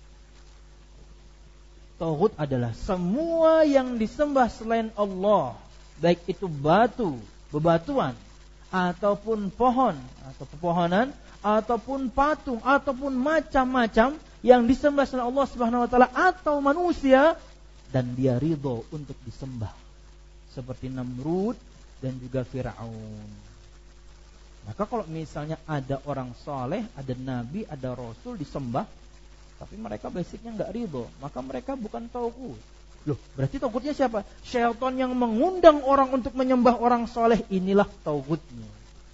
Speaker 1: Taghut adalah semua yang disembah selain Allah, baik itu batu, bebatuan, ataupun pohon atau pepohonan, ataupun patung, ataupun macam-macam yang disembah selain Allah Subhanahu wa taala atau manusia, dan dia ridho untuk disembah, seperti Namrud dan juga Fir'aun. Maka kalau misalnya ada orang saleh, ada nabi, ada rasul disembah, tapi mereka basicnya enggak ridho, maka mereka bukan taghut. Loh, berarti taghutnya siapa? Syaitan yang mengundang orang untuk menyembah orang saleh, inilah taghutnya.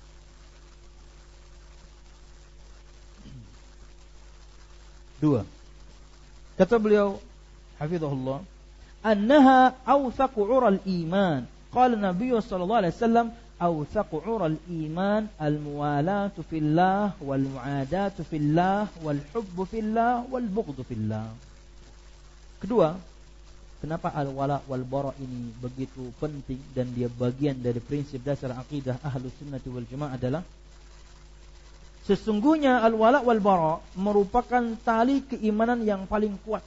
Speaker 1: Dua, kata beliau hafizahullah, annaha awthaqu 'ural iman. Qala Nabi sallallahu alaihi wasallam, awthaqu 'ural iman al-muwalatu fillah wal mu'adatu fillah wal hubbu fillah wal bughdu fillah. Kedua, kenapa al-wala wal bara ini begitu penting dan dia bagian dari prinsip dasar akidah Ahlus Sunnati wal Jamaah adalah sesungguhnya al-wala wal bara merupakan tali keimanan yang paling kuat.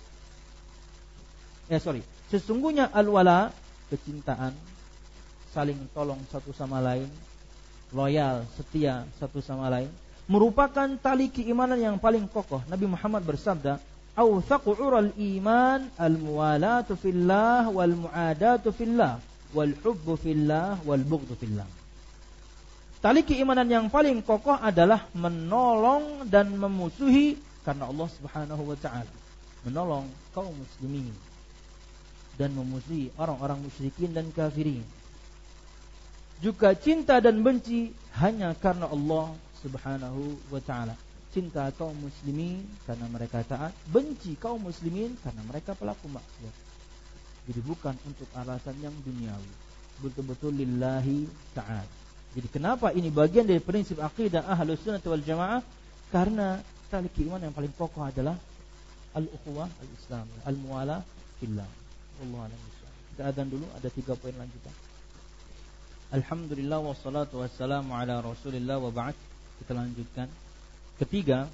Speaker 1: Sesungguhnya al-wala, kecintaan, saling tolong satu sama lain, loyal, setia satu sama lain, merupakan tali keimanan yang paling kokoh. Nabi Muhammad bersabda, awthaqu 'ural iman al-muwalatu fillah wal mu'adatu fillah wal hubbu fillah wal bughdu fillah. Tali keimanan yang paling kokoh adalah menolong dan memusuhi karena Allah Subhanahu wa taala. Menolong kaum muslimin dan memusuhi orang-orang musyrikin dan kafirin. Juga cinta dan benci hanya karena Allah Subhanahu wa taala. Cinta kaum muslimin karena mereka taat, benci kaum muslimin karena mereka pelaku maksiat. Jadi bukan untuk alasan yang duniawi, betul-betul lillahi ta'ala. Jadi kenapa ini bagian dari prinsip akidah Ahlus Sunnah wal Jamaah? Karena tali keimanan yang paling pokok adalah al-ukhuwah al-Islam, al-muwala fillah. Wallahu a'lam bishawab. Kita adzan dulu, ada 3 poin lanjutan. Alhamdulillah wassalatu wassalamu ala Rasulillah wa ba'd. Kita lanjutkan. Ketiga,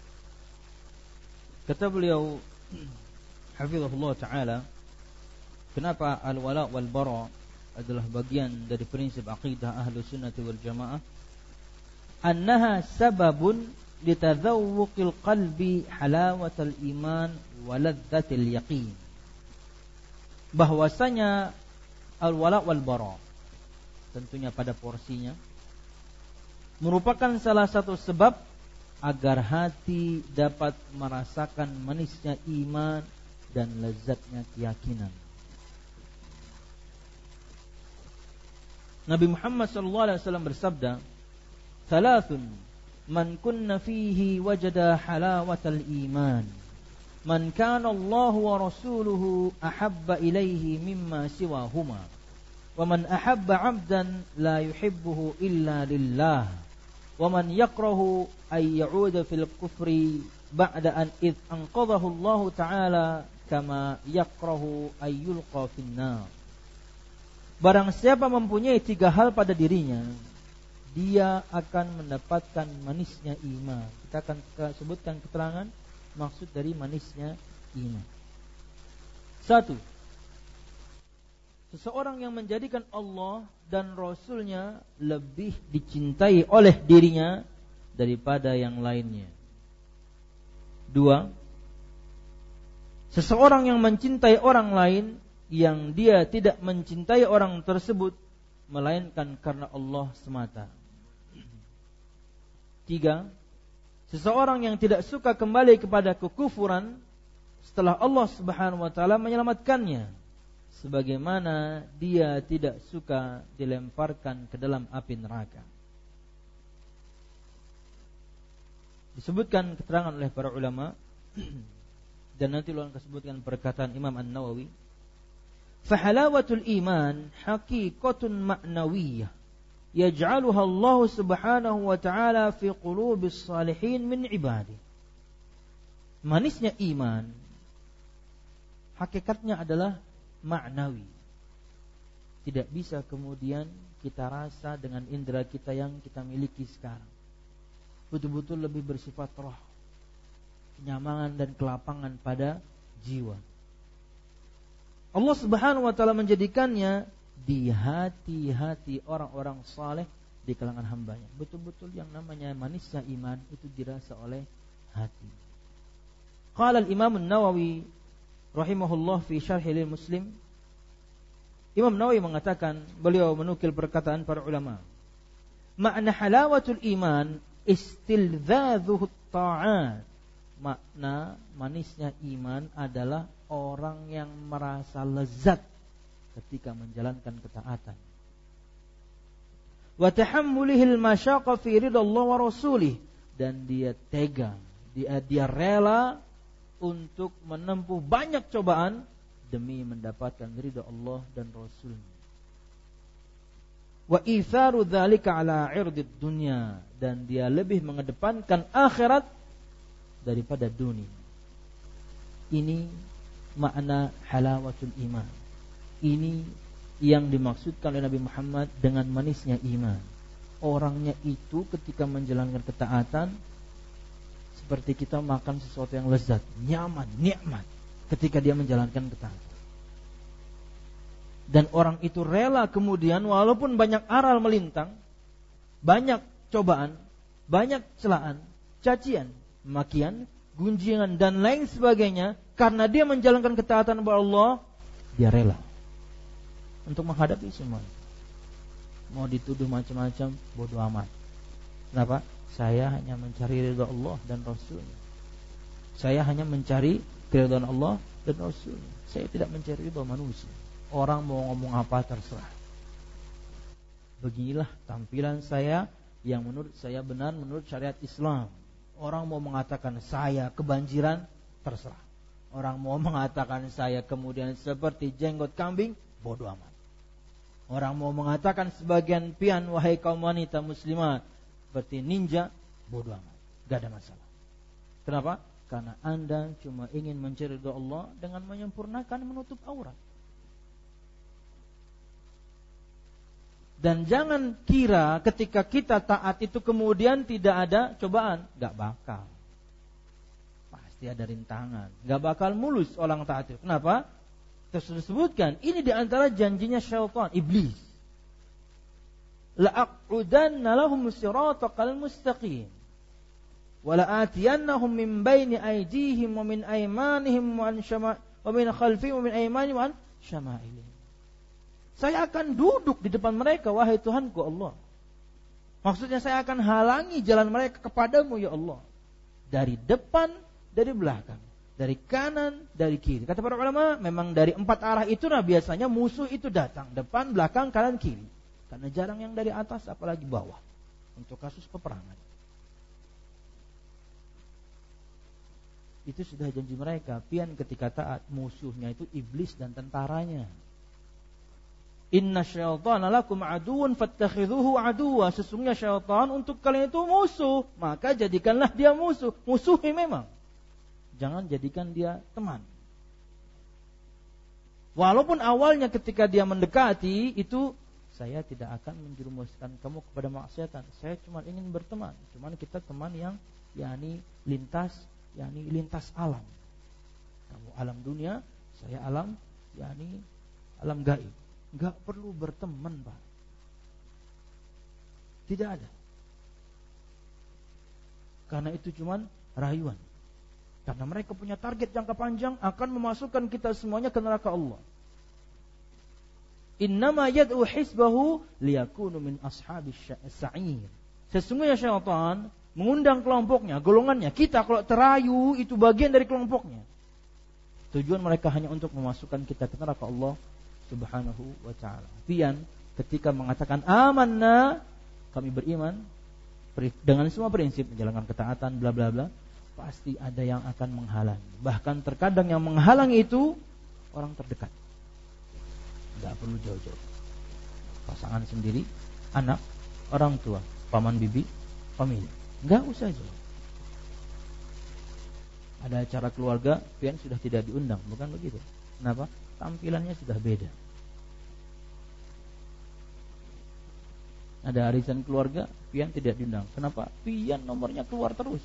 Speaker 1: kata beliau hafizahullah taala, kenapa al-wala wal bara adalah bagian dari prinsip akidah Ahlus Sunnati wal Jamaah? Annaha sababun litadzawwuqil qalbi halawatal iman wa ladzatil yaqin. Bahwasanya al-wala wal bara, tentunya pada porsinya, merupakan salah satu sebab agar hati dapat merasakan manisnya iman dan lezatnya keyakinan. Nabi Muhammad sallallahu alaihi wasallam bersabda, "Thalathun man kunna fihi wajada halawatal iman. Man kana Allah wa rasuluhu ahabba ilaihi mimma siwahuma. Wa man ahabba 'abdan la yuhibbuhu illa lillah. Wa man yakrahu ay ya'uda fil kufri ba'da an id anqadhahu Allah Ta'ala kama yakrahu ay yulqa finnar. Barang siapa mempunyai 3 hal pada dirinya, dia akan mendapatkan manisnya iman. Kita akan sebutkan keterangan maksud dari manisnya iman. 1. Seseorang yang menjadikan Allah dan Rasulnya lebih dicintai oleh dirinya daripada yang lainnya. 2. Seseorang yang mencintai orang lain yang dia tidak mencintai orang tersebut melainkan karena Allah semata. 3. Seseorang yang tidak suka kembali kepada kekufuran setelah Allah Subhanahu wa taala menyelamatkannya, sebagaimana dia tidak suka dilemparkan ke dalam api neraka. Disebutkan keterangan oleh para ulama dan nanti akan disebutkan perkataan Imam An-Nawawi. Fahalawatul iman haqiqatun ma'nawiyyah yaj'aluha Allah Subhanahu wa ta'ala fi qulubis salihin min ibadihi. Manisnya iman hakikatnya adalah maknawi. Tidak bisa kemudian kita rasa dengan indera kita yang kita miliki sekarang. Betul-betul lebih bersifat roh, kenyamanan dan kelapangan pada jiwa. Allah Subhanahu wa ta'ala menjadikannya di hati-hati orang-orang saleh di kalangan hambanya. Betul-betul yang namanya manisnya iman itu dirasa oleh hati. Qala al-Imam An-Nawawi rahimahullah fi syarhil Muslim. Imam Nawawi mengatakan, beliau menukil perkataan para ulama. Makna halawatul iman istildzadzuhu ta'at. Makna manisnya iman adalah orang yang merasa lezat ketika menjalankan ketaatan. Wa tahammulihil masyaqa fi ridallah wa rasulih, dan dia tega, dia rela untuk menempuh banyak cobaan demi mendapatkan ridha Allah dan Rasulnya. Wa itharu dzalika ala 'irdid dunya, dan dia lebih mengedepankan akhirat daripada dunia. Ini makna halawatul iman. Ini yang dimaksudkan oleh Nabi Muhammad dengan manisnya iman. Orangnya itu ketika menjalankan ketaatan seperti kita makan sesuatu yang lezat, nyaman, nikmat ketika dia menjalankan ketaatan. Dan orang itu rela kemudian walaupun banyak aral melintang, banyak cobaan, banyak celaan, cacian, makian, gunjingan dan lain sebagainya, karena dia menjalankan ketaatan kepada Allah, dia rela untuk menghadapi semua. Mau dituduh macam-macam, bodoh amat. Kenapa? Saya hanya mencari ridha Allah dan Rasulnya. Saya hanya mencari keridhaan Allah dan Rasulnya. Saya tidak mencari ridha manusia. Orang mau ngomong apa terserah. Beginilah tampilan saya yang menurut saya benar menurut syariat Islam. Orang mau mengatakan saya kebanjiran, terserah. Orang mau mengatakan saya kemudian seperti jenggot kambing, bodoh amat. Orang mau mengatakan sebagian pian wahai kaum wanita muslimat seperti ninja, bodoh amat, gak ada masalah. Kenapa? Karena Anda cuma ingin mencari ridha Allah dengan menyempurnakan menutup aurat. Dan jangan kira ketika kita taat itu kemudian tidak ada cobaan, gak bakal. Pasti ada rintangan, gak bakal mulus orang taat itu. Kenapa? Terus disebutkan, ini diantara janjinya syaitan, iblis. La'aqudanna lahum siratal mustaqim wa la'atiyannahum min baini aydihim wa min aymanihim wa min khalfihim wa min aymanihim wa an syama'ilihim. Saya akan duduk di depan mereka, wahai Tuhanku Allah. Maksudnya saya akan halangi jalan mereka kepadamu ya Allah. Dari depan, dari belakang, dari kanan, dari kiri. Kata para ulama, memang dari 4 arah itulah biasanya musuh itu datang. Depan, belakang, kanan, kiri. Karena jarang yang dari atas apalagi bawah. Untuk kasus peperangan. Itu sudah janji mereka. Pian ketika taat, musuhnya itu iblis dan tentaranya. Inna syaitana lakum aduun fattakhidhuhu aduwa. Sesungguhnya syaitan untuk kalian itu musuh, maka jadikanlah dia musuh. Musuhi memang. Jangan jadikan dia teman. Walaupun awalnya ketika dia mendekati itu, saya tidak akan menjerumuskan kamu kepada maksiatan. Saya cuma ingin berteman. Cuma kita teman yang lintas alam. Kamu alam dunia, saya alam alam gaib. Enggak perlu berteman, Pak. Tidak ada. Karena itu cuma rayuan. Karena mereka punya target jangka panjang akan memasukkan kita semuanya ke neraka Allah. Innama yad'u hisbahu liyakunu min ashabis sa'ir. Sesungguhnya syaitan mengundang kelompoknya, golongannya. Kita kalau terayu itu bagian dari kelompoknya. Tujuan mereka hanya untuk memasukkan kita ke neraka Allah Subhanahu wa ta'ala. Pian ketika mengatakan amanna, kami beriman dengan semua prinsip menjalankan ketaatan bla bla bla, pasti ada yang akan menghalangi. Bahkan terkadang yang menghalangi itu orang terdekat. Enggak perlu jauh-jauh. Pasangan sendiri, anak, orang tua, paman bibi, famili. Enggak usah jauh. Ada acara keluarga, pian sudah tidak diundang, bukan begitu? Kenapa? Tampilannya sudah beda. Ada arisan keluarga, pian tidak diundang. Kenapa? Pian nomornya keluar terus.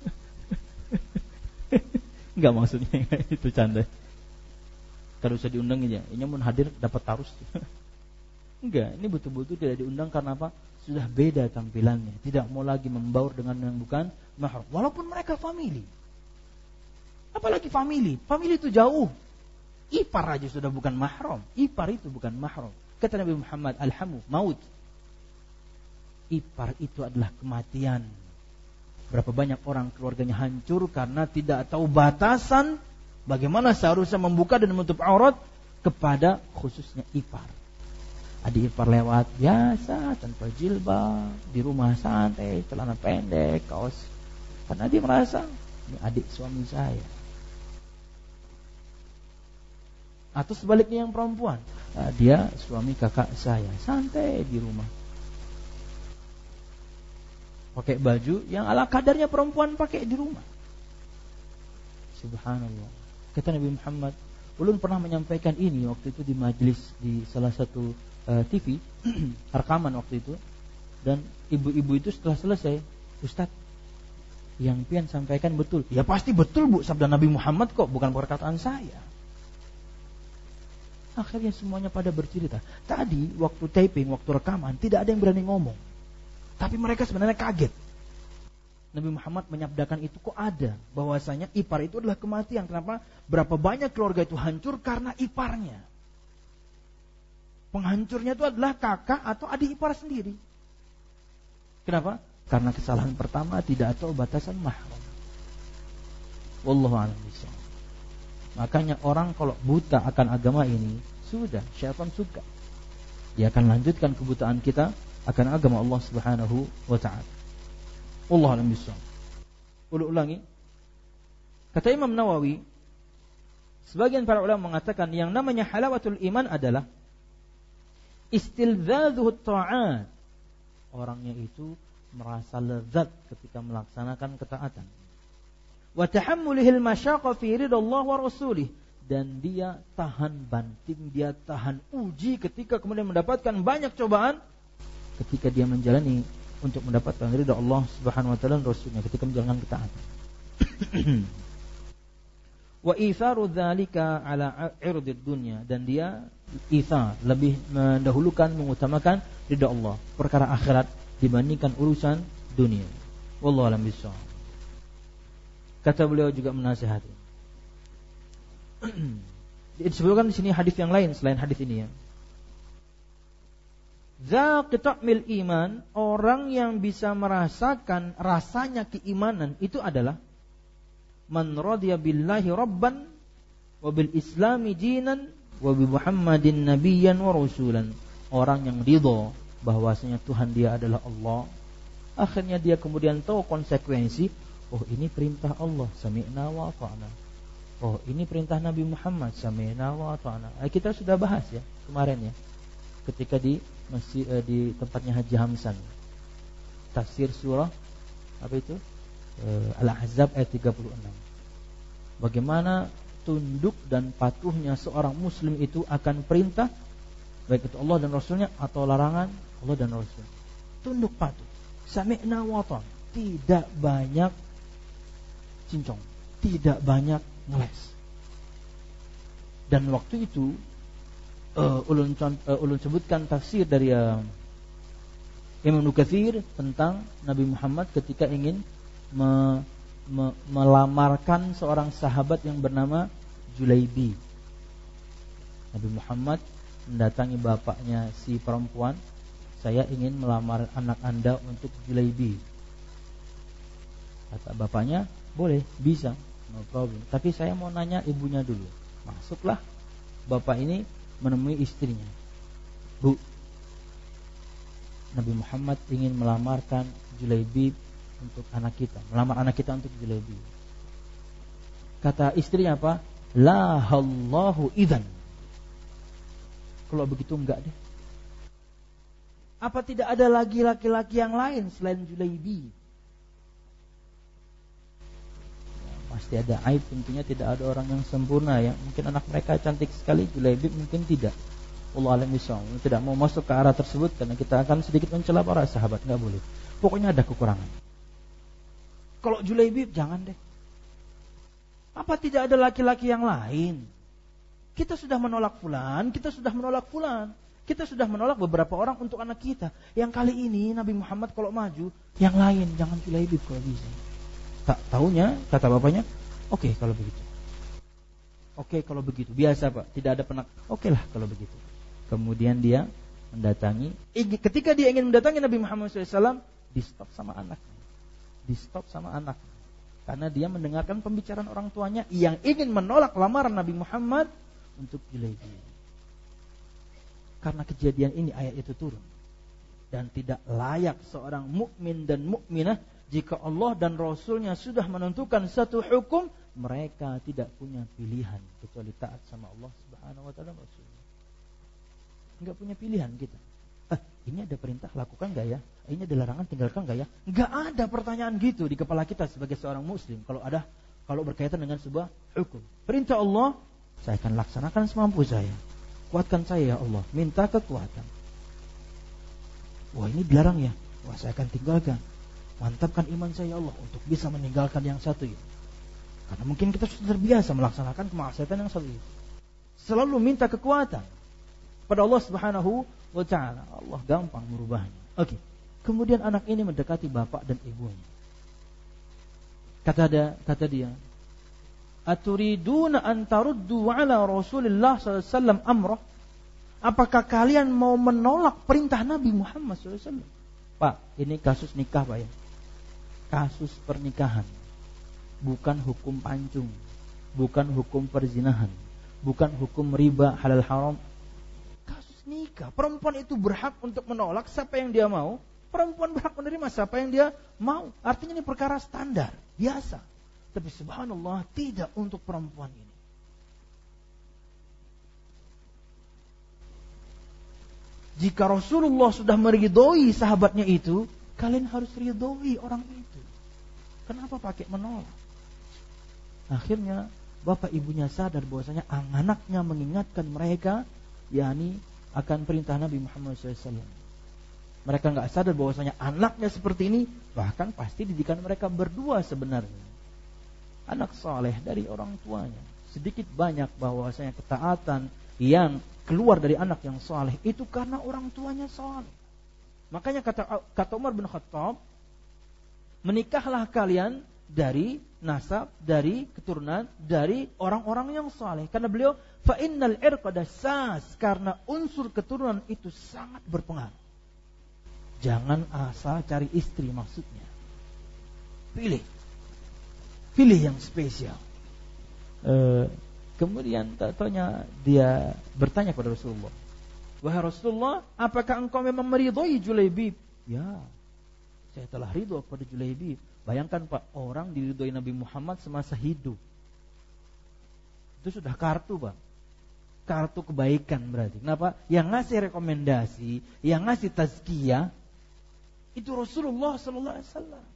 Speaker 1: Enggak, maksudnya itu canda. Kalau usah diundang aja, ini mau hadir dapat tarus. Enggak, ini betul-betul tidak diundang karena apa? Sudah beda tampilannya. Tidak mau lagi membaur dengan yang bukan mahram. Walaupun mereka famili. Apalagi famili. Famili itu jauh. Ipar aja sudah bukan mahram. Ipar itu bukan mahram. Kata Nabi Muhammad, alhamu maut. Ipar itu adalah kematian. Berapa banyak orang keluarganya hancur karena tidak tahu batasan bagaimana seharusnya membuka dan menutup aurat kepada khususnya ipar. Adik ipar lewat biasa tanpa jilbab, di rumah santai, celana pendek, kaos. Karena dia merasa ini adik suami saya. Atau sebaliknya yang perempuan, dia suami kakak saya, santai di rumah. Pakai baju yang ala kadarnya perempuan pakai di rumah. Subhanallah. Kata Nabi Muhammad, ulun pernah menyampaikan ini waktu itu di majelis di salah satu TV, rekaman waktu itu. Dan ibu-ibu itu setelah selesai, Ustaz, yang pian sampaikan betul. Ya pasti betul Bu, sabda Nabi Muhammad kok, bukan perkataan saya. Akhirnya semuanya pada bercerita. Tadi waktu taping, waktu rekaman, tidak ada yang berani ngomong. Tapi mereka sebenarnya kaget. Nabi Muhammad menyabdakan itu kok ada. Bahwasanya ipar itu adalah kematian. Kenapa? Berapa banyak keluarga itu hancur karena iparnya. Penghancurnya itu adalah kakak atau adik ipar sendiri. Kenapa? Karena kesalahan pertama tidak tahu batasan mahram. Wallahu a'lam bishawab. Makanya orang kalau buta akan agama ini, sudah, syaitan suka. Dia akan lanjutkan kebutaan kita akan agama Allah Subhanahu wa ta'ala. Wallahu a'lam bishawab. Ulangi. Kata Imam Nawawi, sebagian para ulama mengatakan yang namanya halawatul iman adalah istilzadzuhu ta'at. Orangnya itu merasa lezat ketika melaksanakan ketaatan. Wa tahammulihil masyaqqa fi ridallah wa rasulih, dan dia tahan banting, dia tahan uji ketika kemudian mendapatkan banyak cobaan ketika dia menjalani untuk mendapatkan ridha Allah Subhanahu wa taala dan Rasulnya ketika menjalankan ketaatan. Wa itharu dzalika ala irdid dunya, dan dia itsar, lebih mendahulukan, mengutamakan ridha Allah, perkara akhirat dibandingkan urusan dunia. Wallahu a'lam bishawab. Kata beliau juga menasihati. Disebutkan di sini hadis yang lain selain hadis ini ya. Zaqita'mil iman, orang yang bisa merasakan rasanya keimanan itu adalah man radiya billahi rabban wa bil islami dinan wa bi Muhammadin nabiyyan wa rasulan. Orang yang ridha bahwasanya Tuhan dia adalah Allah, akhirnya dia kemudian tahu konsekuensi Oh, ini perintah Allah, sami'na wa ata'na. Oh, ini perintah Nabi Muhammad, sami'na wa ata'na. Kita sudah bahas ya kemarin ya, ketika di di tempatnya Haji Hamsan, tafsir surah apa itu, Al-Ahzab ayat 36. Bagaimana tunduk dan patuhnya seorang muslim itu akan perintah, baik itu Allah dan Rasulnya atau larangan Allah dan Rasul. Tunduk patuh, sami'na wa ata'na, tidak banyak cincong, tidak banyak ngeles. Dan waktu itu ulun sebutkan tafsir dari Imam Nukathir tentang Nabi Muhammad ketika ingin melamarkan seorang sahabat yang bernama Julaibi. Nabi Muhammad mendatangi bapaknya si perempuan, saya ingin melamar anak Anda untuk Julaibi. Kata bapaknya, boleh, bisa, no problem. Tapi saya mau nanya ibunya dulu. Masuklah bapak ini menemui istrinya. Bu, Nabi Muhammad ingin melamarkan Julaibi untuk anak kita, melamar anak kita untuk Julaibi. Kata istrinya apa? La hallahu idzan. Kalau begitu enggak deh. Apa tidak ada lagi laki-laki yang lain selain Julaibi? Pasti ada aib, tentunya tidak ada orang yang sempurna ya. Mungkin anak mereka cantik sekali, Julaibi mungkin tidak. Allah alam bisawab. Tidak mau masuk ke arah tersebut karena kita akan sedikit mencela para sahabat, enggak boleh. Pokoknya ada kekurangan. Kalau Julaibi jangan deh. Apa tidak ada laki-laki yang lain? Kita sudah menolak fulan, kita sudah menolak fulan. Kita sudah menolak beberapa orang untuk anak kita. Yang kali ini Nabi Muhammad kalau maju, yang lain jangan Julaibi kalau bisa. Tak tahunya kata bapaknya, oke kalau begitu. Oke kalau begitu, biasa Pak, tidak ada penak. Oke lah kalau begitu. Kemudian dia mendatangi. Ketika dia ingin mendatangi Nabi Muhammad SAW, di stop sama anaknya. Di stop sama anak. Karena dia mendengarkan pembicaraan orang tuanya yang ingin menolak lamaran Nabi Muhammad untuk Julaibi. Karena kejadian ini ayat itu turun. Dan tidak layak seorang mukmin dan mukminah jika Allah dan Rasulnya sudah menentukan satu hukum, mereka tidak punya pilihan kecuali taat sama Allah Subhanahu wa taala dan Rasulnya. Enggak punya pilihan kita. Ini ada perintah, lakukan enggak ya? Ini ada larangan, tinggalkan enggak ya? Enggak ada pertanyaan gitu di kepala kita sebagai seorang muslim. Kalau berkaitan dengan sebuah hukum. Perintah Allah, saya akan laksanakan semampu saya. Kuatkan saya ya Allah, minta kekuatan. Wah, ini dilarang ya? Wah, saya akan tinggalkan. Mantapkan iman saya ya Allah untuk bisa meninggalkan yang satu itu. Karena mungkin kita sudah terbiasa melaksanakan kemaksiatan yang satu itu. Selalu minta kekuatan pada Allah Subhanahu wa ta'ala. Allah gampang merubahnya. Oke. Kemudian anak ini mendekati bapak dan ibunya. Kata dia, "Aturiduna an taruddu ala Rasulillah sallallahu alaihi wasallam amrah?" Apakah kalian mau menolak perintah Nabi Muhammad sallallahu alaihi wasallam? Pak, ini kasus nikah Pak ya. Kasus pernikahan. Bukan hukum pancung, bukan hukum perzinahan, bukan hukum riba halal haram. Kasus nikah. Perempuan itu berhak untuk menolak siapa yang dia mau. Perempuan berhak menerima siapa yang dia mau. Artinya ini perkara standar, biasa. Tapi subhanallah tidak untuk perempuan ini. Jika Rasulullah sudah meridhoi sahabatnya itu, kalian harus ridhoi orang itu. Kenapa pakai menolak? Akhirnya bapak ibunya sadar bahwasanya anaknya mengingatkan mereka, yakni akan perintah Nabi Muhammad SAW. Mereka nggak sadar bahwasanya anaknya seperti ini, bahkan pasti didikan mereka berdua sebenarnya. Anak saleh dari orang tuanya. Sedikit banyak bahwasanya ketaatan yang keluar dari anak yang saleh itu karena orang tuanya saleh. Makanya kata Umar bin Khattab, menikahlah kalian dari nasab, dari keturunan, dari orang-orang yang saleh. Karena beliau, fa innal irqa dassas, karena unsur keturunan itu sangat berpengaruh. Jangan asal cari istri maksudnya. Pilih yang spesial. Kemudian tanya dia bertanya kepada Rasulullah, wahai Rasulullah, apakah engkau memang meridhai Julaibib? Ya, Saya telah ridho kepada Julaibib. Bayangkan Pak, orang diridhoi Nabi Muhammad semasa hidup. Itu sudah kartu Pak. Kartu kebaikan berarti. Kenapa? Yang ngasih rekomendasi, yang ngasih tazkiyah itu Rasulullah sallallahu alaihi wasallam.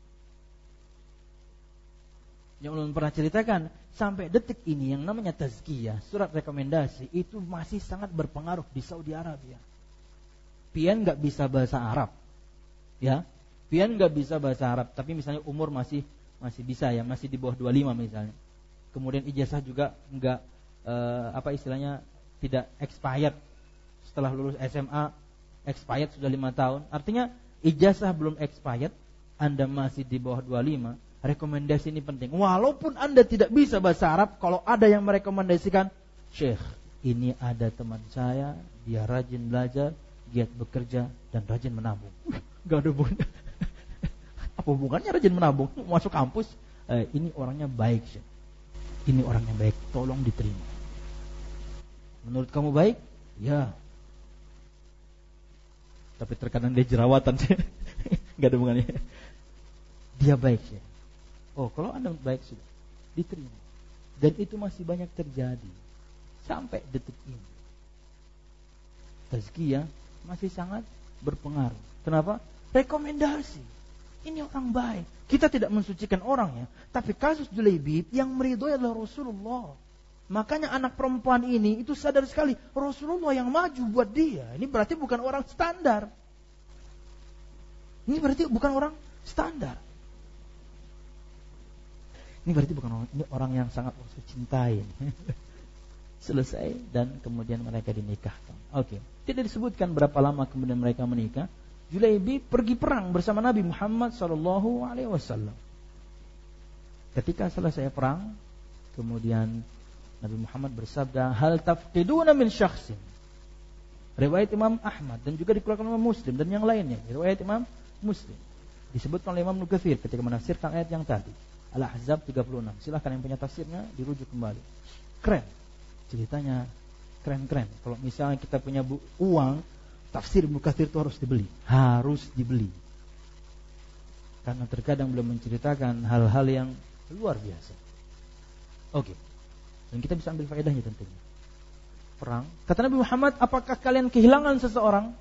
Speaker 1: Yang ulun pernah ceritakan, sampai detik ini yang namanya tazkiyah, surat rekomendasi itu masih sangat berpengaruh di Saudi Arabia. Pian enggak bisa bahasa Arab. Ya. Pian enggak bisa bahasa Arab, tapi misalnya umur masih bisa ya, masih di bawah 25 misalnya. Kemudian ijazah juga enggak tidak expired. Setelah lulus SMA expired sudah 5 tahun. Artinya ijazah belum expired, Anda masih di bawah 25, rekomendasi ini penting. Walaupun Anda tidak bisa bahasa Arab, kalau ada yang merekomendasikan, Syekh, ini ada teman saya, dia rajin belajar, giat bekerja, dan rajin menabung. Gak ada hubungannya. Apa hubungannya rajin menabung? Masuk kampus, ini orangnya baik, Syekh. Ini orangnya baik, tolong diterima. Menurut kamu baik? Ya. Tapi terkadang dia jerawatan sih. Gak ada hubungannya. Dia baik sih. Oh, kalau Anda baik sudah diterima. Dan itu masih banyak terjadi sampai detik ini. Tazkiyah masih sangat berpengaruh. Kenapa? Rekomendasi. Ini orang baik. Kita tidak mensucikan orangnya, tapi kasus Julaibib yang meridhoi adalah Rasulullah. Makanya anak perempuan ini itu sadar sekali Rasulullah yang maju buat dia. Ini berarti bukan orang standar. Ini berarti bukan orang standar. Ini berarti bukan orang, ini orang yang sangat Rasul cintai. Selesai dan kemudian mereka dinikahkan. Oke. Tidak disebutkan berapa lama kemudian mereka menikah. Julaibib pergi perang bersama Nabi Muhammad SAW. Ketika selesai perang, kemudian Nabi Muhammad bersabda, hal tafqiduna min syakhsin. Riwayat Imam Ahmad dan juga dikeluarkan Imam Muslim dan yang lainnya. Riwayat Imam Muslim. Disebutkan oleh Imam Ibnu Katsir ketika menafsirkan ayat yang tadi. Al-Ahzab 36. Silahkan yang punya tafsirnya dirujuk kembali. Keren. Ceritanya keren-keren. Kalau misalnya kita punya uang, tafsir Ibnu Katsir itu harus dibeli. Harus dibeli. Karena terkadang belum menceritakan hal-hal yang luar biasa. Oke. Dan kita bisa ambil faedahnya tentunya. Perang. Kata Nabi Muhammad, apakah kalian kehilangan seseorang?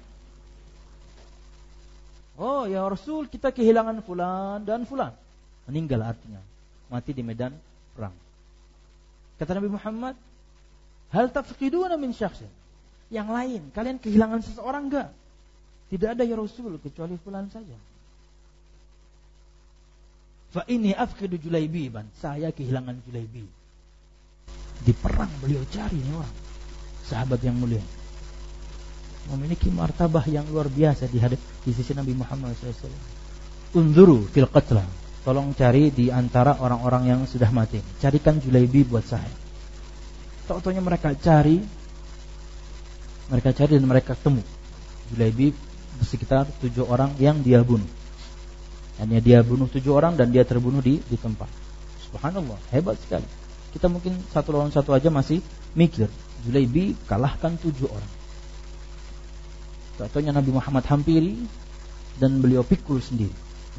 Speaker 1: Oh ya Rasul, kita kehilangan fulan dan fulan. Meninggal artinya. Mati di medan perang. Kata Nabi Muhammad, hal tafqiduna min syakhsin. Yang lain, kalian kehilangan seseorang enggak? Tidak ada ya Rasul, kecuali fulan saja. Fa inni afqidu Julaibiban. Saya kehilangan Julaibib. Di perang beliau cari nih orang, sahabat yang mulia, memiliki martabah yang luar biasa di sisi Nabi Muhammad SAW. Unzuru fil qatla. Tolong cari di antara orang-orang yang sudah mati. Carikan Julaibib buat saya. Tahu-tahunya mereka cari dan mereka temu Julaibib sekitar 7 orang yang dia bunuh. Hanya dia bunuh 7 orang dan dia terbunuh di tempat. Subhanallah, hebat sekali. Kita mungkin 1 lawan 1 aja masih mikir. Julaibib kalahkan 7 orang. Tahu-tahunya Nabi Muhammad hampiri dan beliau pikul sendiri.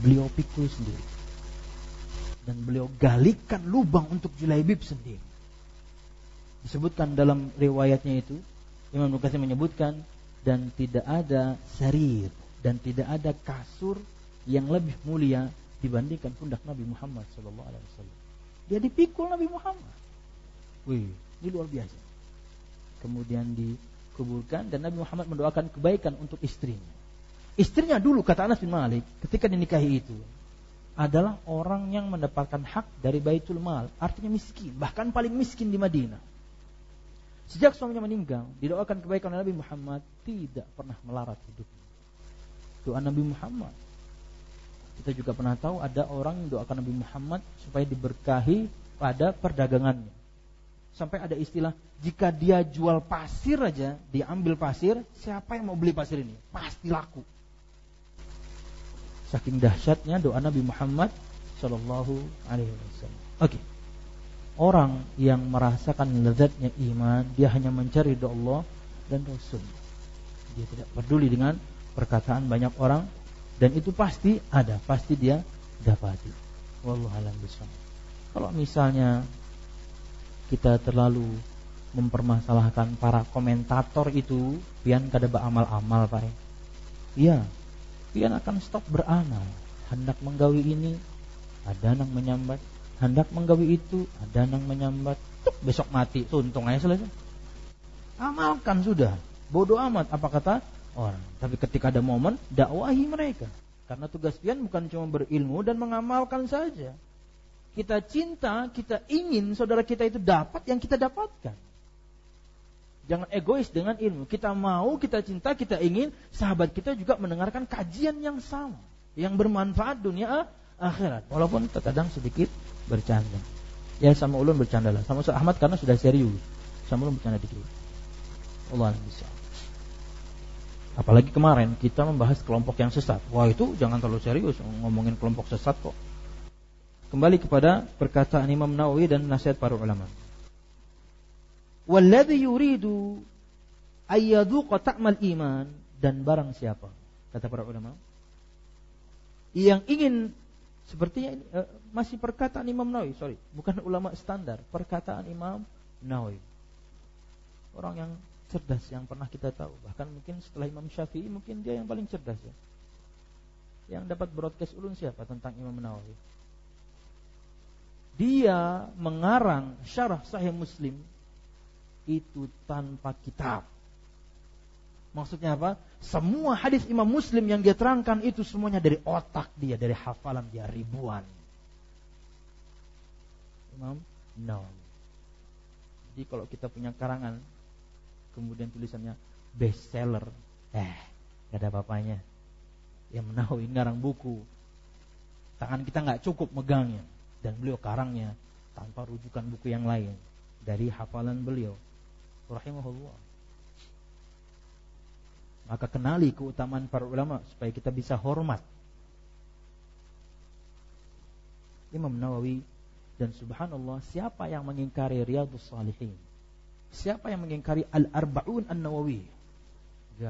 Speaker 1: Dan beliau galikan lubang untuk Julaibib sendiri. Disebutkan dalam riwayatnya itu, Imam Ibnu Katsir menyebutkan, dan tidak ada sarir dan tidak ada kasur yang lebih mulia dibandingkan pundak Nabi Muhammad SAW. Dia dipikul Nabi Muhammad. Wih, ini luar biasa. Kemudian dikuburkan dan Nabi Muhammad mendoakan kebaikan untuk istrinya. Istrinya dulu, kata Anas bin Malik, ketika dinikahi itu adalah orang yang mendapatkan hak dari Baitul Mal, artinya miskin, bahkan paling miskin di Madinah. Sejak suaminya meninggal, didoakan kebaikan oleh Nabi Muhammad, tidak pernah melarat hidupnya. Doa Nabi Muhammad. Kita juga pernah tahu ada orang yang doakan Nabi Muhammad supaya diberkahi pada perdagangannya. Sampai ada istilah, jika dia jual pasir aja, dia ambil pasir, siapa yang mau beli pasir ini? Pasti laku. Saking dahsyatnya doa Nabi Muhammad sallallahu alaihi wasallam. Oke. Orang yang merasakan lezatnya iman, dia hanya mencari doa Allah dan Rasul. Dia tidak peduli dengan perkataan banyak orang Dan itu pasti ada, pasti dia dapati. Wallahu a'lam bishawab. Kalau misalnya kita terlalu mempermasalahkan para komentator itu, pian kada beramal-amal Pak. Iya, pian akan stop beramal. Hendak menggawi ini, ada nang menyambat. Hendak menggawi itu, ada nang menyambat. Tuk, besok mati, tuntung aja selesai. Amalkan sudah. Bodoh amat apa kata orang. Tapi ketika ada momen, dakwahi mereka. Karena tugas pian bukan cuma berilmu dan mengamalkan saja. Kita cinta, kita ingin saudara kita itu dapat yang kita dapatkan. Jangan egois dengan ilmu. Kita mau, kita cinta, kita ingin sahabat kita juga mendengarkan kajian yang sama, yang bermanfaat dunia akhirat. Walaupun terkadang sedikit bercanda. Ya sama ulun bercanda lah. Sama Ustaz Ahmad karena sudah serius. Sama ulun bercanda dikit. Allah bisa. Apalagi kemarin kita membahas kelompok yang sesat. Wah itu jangan terlalu serius ngomongin kelompok sesat kok. Kembali kepada perkataan Imam Nawawi dan nasihat para ulama. Walladzi yuridu ayyadhuqa ta'mal iman, dan barang siapa, kata para ulama, yang ingin sepertinya ini, masih perkataan Imam Nawawi, bukan ulama standar, perkataan Imam Nawawi. Orang yang cerdas yang pernah kita tahu, bahkan mungkin setelah Imam Syafi'i mungkin dia yang paling cerdas ya. Yang dapat broadcast ulun siapa tentang Imam Nawawi? Dia mengarang syarah Sahih Muslim itu tanpa kitab. Maksudnya apa? Semua hadis Imam Muslim yang dia terangkan itu semuanya dari otak dia, dari hafalan dia ribuan. Imam Nawawi. Jadi kalau kita punya karangan kemudian tulisannya bestseller, gak ada apa-apanya. Imam Nawawi ngarang buku, tangan kita gak cukup megangnya. Dan beliau karangnya tanpa rujukan buku yang lain, dari hafalan beliau rahimahullah. Maka kenali keutamaan para ulama supaya kita bisa hormat Imam Nawawi. Dan subhanallah, siapa yang mengingkari Riyadhus Shalihin? Siapa yang mengingkari Al-Arba'un An-Nawawi? Ya.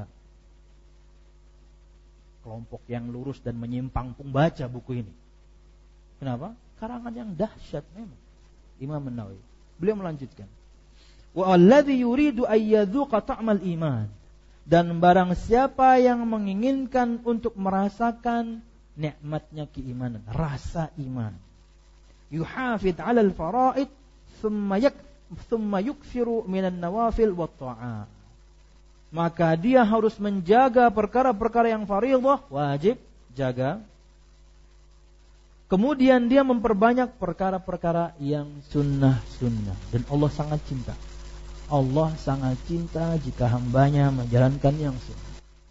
Speaker 1: Kelompok yang lurus dan menyimpang pun baca buku ini. Kenapa? Karangan yang dahsyat memang Imam Nawawi. Beliau melanjutkan, wa alladhi yuridu ayyadhuqa ta'mal iman, dan barang siapa yang menginginkan untuk merasakan nikmatnya keimanan, rasa iman, yuhafid 'ala al-fara'id thumma yukthiru minan nawafil wat ta'at, maka dia harus menjaga perkara-perkara yang fardhah, wajib jaga. Kemudian dia memperbanyak perkara-perkara yang sunnah-sunnah. Dan Allah sangat cinta. Allah sangat cinta jika hambanya menjalankan yang sunnah.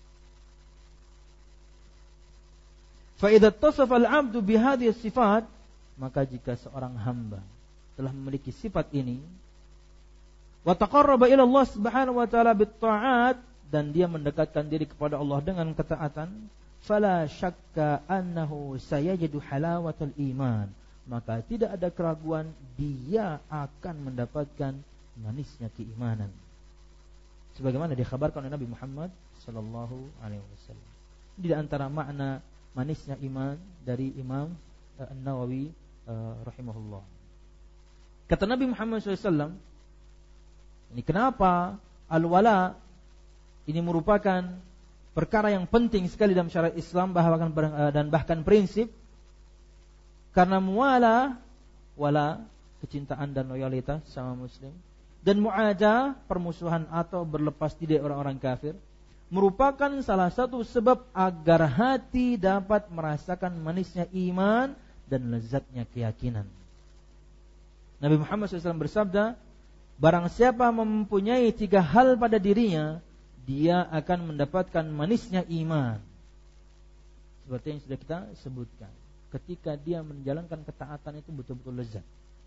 Speaker 1: Fa idza tasafa al-'abdu bihadhihi sifat, maka jika seorang hamba telah memiliki sifat ini, wa taqarraba ila Allah Subhanahu wa taala bit-ta'at, dan dia mendekatkan diri kepada Allah dengan ketaatan, fala syakka annahu sayajidu halawatul iman, maka tidak ada keraguan dia akan mendapatkan manisnya keimanan. Sebagaimana dikhabarkan oleh Nabi Muhammad sallallahu alaihi wasallam. Di antara makna manisnya iman dari Imam An-Nawawi rahimahullah. Kata Nabi Muhammad SAW, ini kenapa al-wala ini merupakan perkara yang penting sekali dalam syariat Islam, dan bahkan prinsip. Karena wala kecintaan dan loyalitas sama muslim, dan mu'adah permusuhan atau berlepas diri orang-orang kafir, merupakan salah satu sebab agar hati dapat merasakan manisnya iman dan lezatnya keyakinan. Nabi Muhammad SAW bersabda, barang siapa mempunyai 3 hal pada dirinya, dia akan mendapatkan manisnya iman. Seperti yang sudah kita sebutkan, ketika dia menjalankan ketaatan itu betul-betul lezat.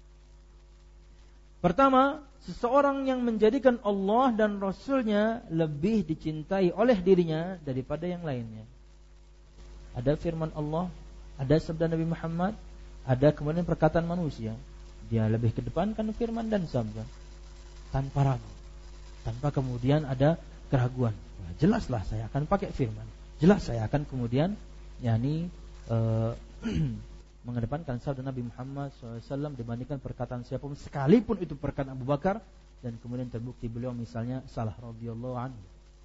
Speaker 1: Pertama, seseorang yang menjadikan Allah dan Rasulnya lebih dicintai oleh dirinya daripada yang lainnya. Ada firman Allah, ada sabda Nabi Muhammad, ada kemudian perkataan manusia. Dia lebih kedepankan firman dan sabda tanpa ragu, tanpa kemudian ada keraguan. Jelaslah saya akan pakai firman, jelas saya akan kemudian yakni mengedepankan sabda Nabi Muhammad SAW dibandingkan perkataan siapapun, sekalipun itu perkataan Abu Bakar, dan kemudian terbukti beliau misalnya salah radhiyallahu anhu.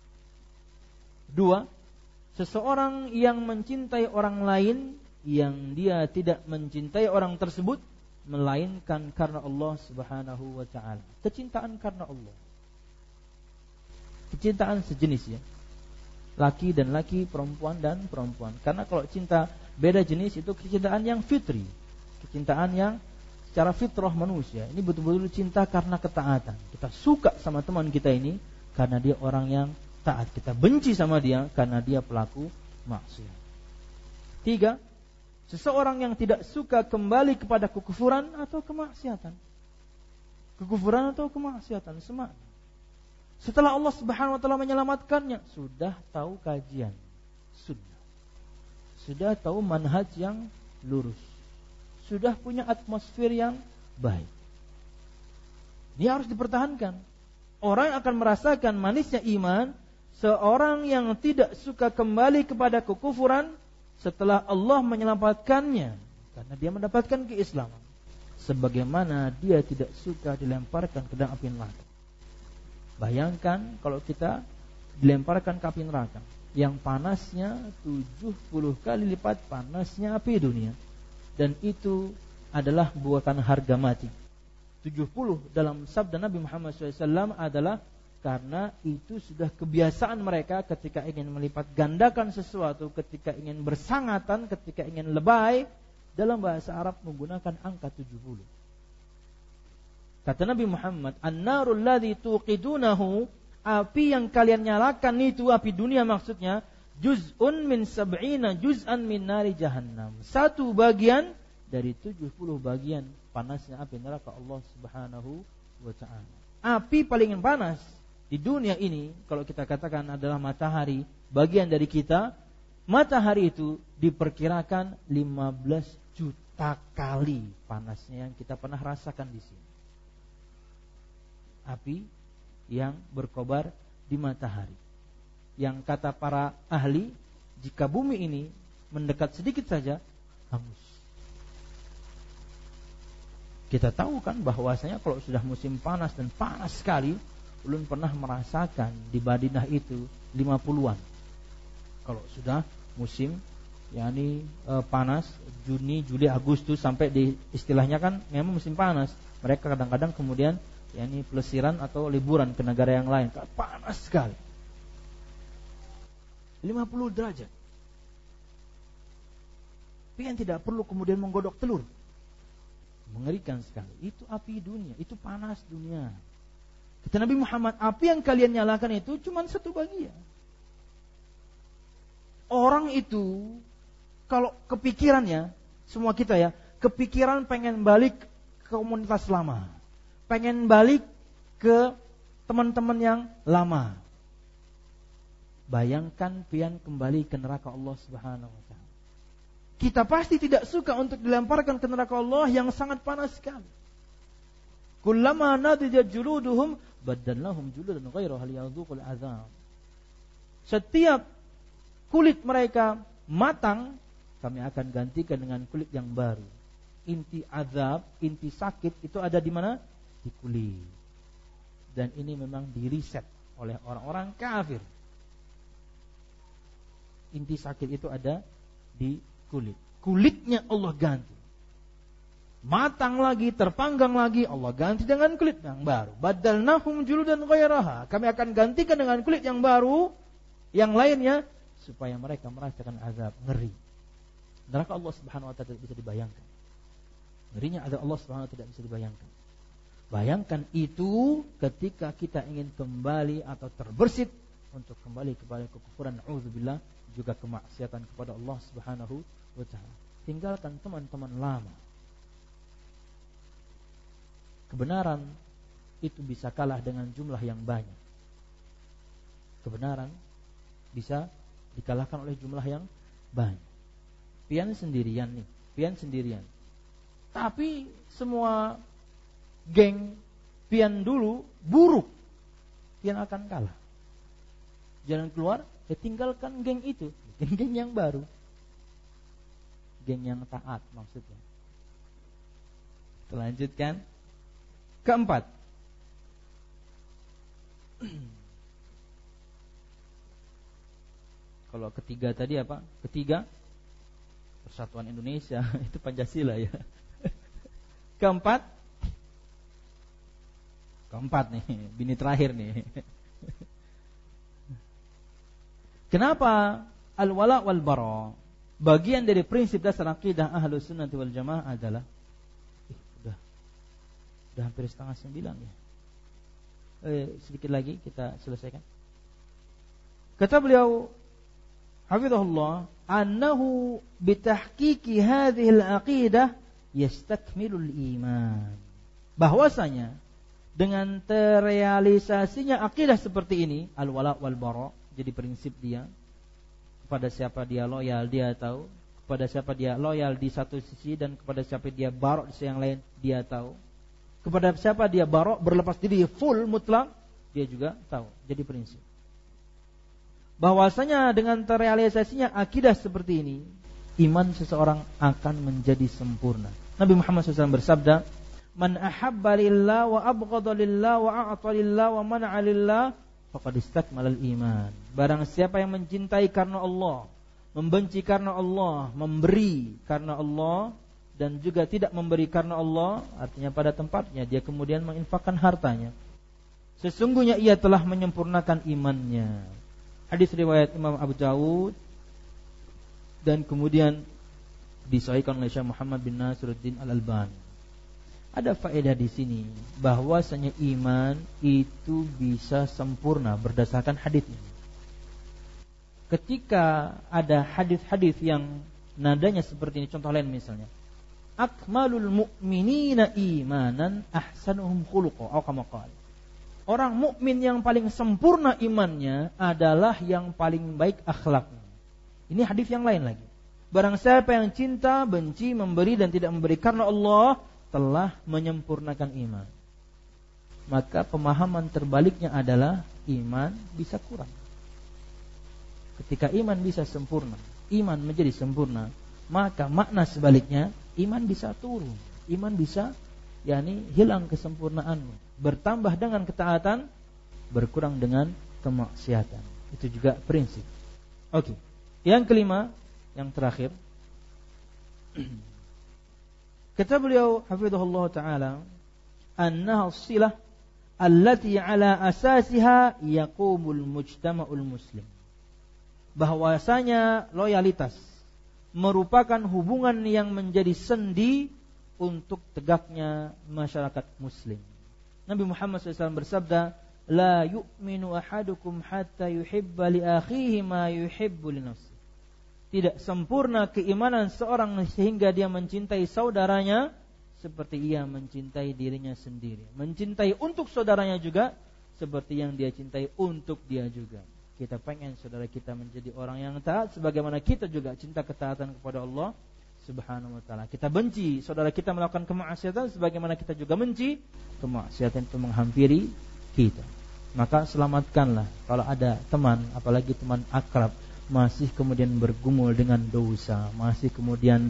Speaker 1: 2. Seseorang yang mencintai orang lain yang dia tidak mencintai orang tersebut melainkan karena Allah Subhanahu wa taala. Kecintaan karena Allah. Kecintaan sejenis ya. Laki dan laki, perempuan dan perempuan. Karena kalau cinta beda jenis itu kecintaan yang fitri, kecintaan yang secara fitrah manusia. Ini betul-betul cinta karena ketaatan. Kita suka sama teman kita ini karena dia orang yang taat. Kita benci sama dia karena dia pelaku maksiat. 3. Seseorang yang tidak suka kembali kepada kekufuran atau kemaksiatan. Kekufuran atau kemaksiatan semakna. Setelah Allah Subhanahu wa taala menyelamatkannya, sudah tahu kajian sunnah, sudah tahu manhaj yang lurus, sudah punya atmosfer yang baik. Dia harus dipertahankan. Orang yang akan merasakan manisnya iman, seorang yang tidak suka kembali kepada kekufuran setelah Allah menyelamatkannya, karena dia mendapatkan keislaman, sebagaimana dia tidak suka dilemparkan ke dalam api neraka. Bayangkan kalau kita dilemparkan ke api neraka yang panasnya 70 kali lipat panasnya api dunia, dan itu adalah bukan harga mati. 70 dalam sabda Nabi Muhammad SAW adalah karena itu sudah kebiasaan mereka ketika ingin melipat gandakan sesuatu, ketika ingin bersangatan, ketika ingin lebay, dalam bahasa Arab menggunakan angka 70. Kata Nabi Muhammad, an-narul ladzi tuqidunahu, api yang kalian nyalakan itu, api dunia maksudnya, juz'un min sab'ina juz'an min nari jahannam. Satu bagian dari 70 bagian panasnya api neraka Allah Subhanahu wa taala. Api paling panas di dunia ini kalau kita katakan adalah matahari, bagian dari kita. Matahari itu diperkirakan 15 juta kali panasnya yang kita pernah rasakan di sini. Api yang berkobar di matahari, yang kata para ahli, jika bumi ini mendekat sedikit saja hangus. Kita tahu kan bahwasanya kalau sudah musim panas dan panas sekali, ulun pernah merasakan di Madinah itu 50-an. Kalau sudah musim yakni panas, Juni, Juli, Agustus, sampai di istilahnya kan memang musim panas. Mereka kadang-kadang kemudian yakni pelesiran atau liburan ke negara yang lain, panas sekali, 50 derajat. Tapi yang tidak perlu kemudian menggodok telur, mengerikan sekali. Itu api dunia, itu panas dunia. Kata Nabi Muhammad, api yang kalian nyalakan itu cuma satu bagian. Orang itu kalau kepikirannya, semua kita ya, kepikiran pengen balik ke komunitas lama, pengen balik ke teman-teman yang lama. Bayangkan pian kembali ke neraka Allah Subhanahu wa taala. Kita pasti tidak suka untuk dilemparkan ke neraka Allah yang sangat panas sekali. Kullama nadijat juluduhum baddalnahum juludan ghairaha liyadhuqul azab. Setiap kulit mereka matang, kami akan gantikan dengan kulit yang baru. Inti azab, inti sakit itu ada di mana? Di kulit. Dan ini memang diriset oleh orang-orang kafir. Inti sakit itu ada di kulit. Kulitnya Allah ganti. Matang lagi, terpanggang lagi, Allah ganti dengan kulit yang baru. Badalnahum juludan ghairaha. Kami akan gantikan dengan kulit yang baru, yang lainnya, supaya mereka merasakan azab ngeri. Neraka Allah Subhanahu wa taala tidak bisa dibayangkan. Ngerinya azab Allah Subhanahu wa taala tidak bisa dibayangkan. Bayangkan itu ketika kita ingin kembali atau terbersit untuk kembali kepada kekufuran, auzubillah, juga kemaksiatan kepada Allah Subhanahu wa taala. Tinggalkan teman-teman lama. Kebenaran itu bisa kalah dengan jumlah yang banyak. Kebenaran bisa dikalahkan oleh jumlah yang banyak. Pian sendirian nih, pian sendirian. Tapi semua geng pian dulu buruk, pian akan kalah. Jalan keluar, ya tinggalkan geng itu, bikin geng yang baru. geng yang taat maksudnya. Lanjutkan. Keempat, kalau ketiga tadi apa? Ketiga, Persatuan Indonesia. Itu Pancasila ya. Keempat nih, bini terakhir nih. Kenapa al-wala wal bara? Bagian dari prinsip dasar akidah Ahlus Sunnah wal Jamaah adalah udah hampir 8:30 ya. Sedikit lagi kita selesaikan. Kata beliau hafizahullah, annahu bitahqiqi hadhihi al-aqidah yastakmilul iman. Bahwasanya dengan terrealisasinya akidah seperti ini, al-wala wal bara, jadi prinsip dia, kepada siapa dia loyal dia tahu, kepada siapa dia loyal di satu sisi dan kepada siapa dia barok di sisi yang lain dia tahu, kepada siapa dia barok berlepas diri full mutlak dia juga tahu. Jadi prinsip bahwasanya dengan terrealisasinya akidah seperti ini, iman seseorang akan menjadi sempurna. Nabi Muhammad SAW bersabda, "Man ahabba lillah wa abghadha lillah wa a'ta lillah wa mana'a lillah faqad istakmalal iman." Barang siapa yang mencintai karena Allah, membenci karena Allah, memberi karena Allah, dan juga tidak memberi karena Allah, artinya pada tempatnya, dia kemudian menginfakkan hartanya, sesungguhnya ia telah menyempurnakan imannya. Hadis riwayat Imam Abu Dawud dan kemudian disahihkan oleh Syekh Muhammad bin Nasiruddin Al-Albani. Ada faedah di sini bahwasanya iman itu bisa sempurna berdasarkan hadis ini. Ketika ada hadis-hadis yang nadanya seperti ini, contoh lain misalnya, akmalul mu'minina imanan ahsanuhum khuluqa, atau kama qala. Orang mukmin yang paling sempurna imannya adalah yang paling baik akhlaknya. Ini hadis yang lain lagi. Barang siapa yang cinta, benci, memberi dan tidak memberi karena Allah telah menyempurnakan iman. Maka pemahaman terbaliknya adalah iman bisa kurang. Ketika iman bisa sempurna, iman menjadi sempurna, maka makna sebaliknya iman bisa turun, iman bisa hilang kesempurnaannya, bertambah dengan ketaatan, berkurang dengan kemaksiatan. Itu juga prinsip. Oke. Yang kelima, yang terakhir, kata beliau hafizahullah taala, annaha as-silah allati ala asasiha yaqumul mujtama'ul muslim. Bahwasanya loyalitas merupakan hubungan yang menjadi sendi untuk tegaknya masyarakat muslim. Nabi Muhammad SAW bersabda, la yu'minu ahadukum hatta yuhibba li akhihi ma yuhibbu li nafsihi. Tidak sempurna keimanan seorang sehingga dia mencintai saudaranya seperti ia mencintai dirinya sendiri. Mencintai untuk saudaranya juga seperti yang dia cintai untuk dia juga. Kita pengen saudara kita menjadi orang yang taat sebagaimana kita juga cinta ketaatan kepada Allah Subhanahu wa taala. Kita benci saudara kita melakukan kemaksiatan sebagaimana kita juga benci kemaksiatan itu menghampiri kita. Maka selamatkanlah kalau ada teman, apalagi teman akrab, masih kemudian bergumul dengan dosa, masih kemudian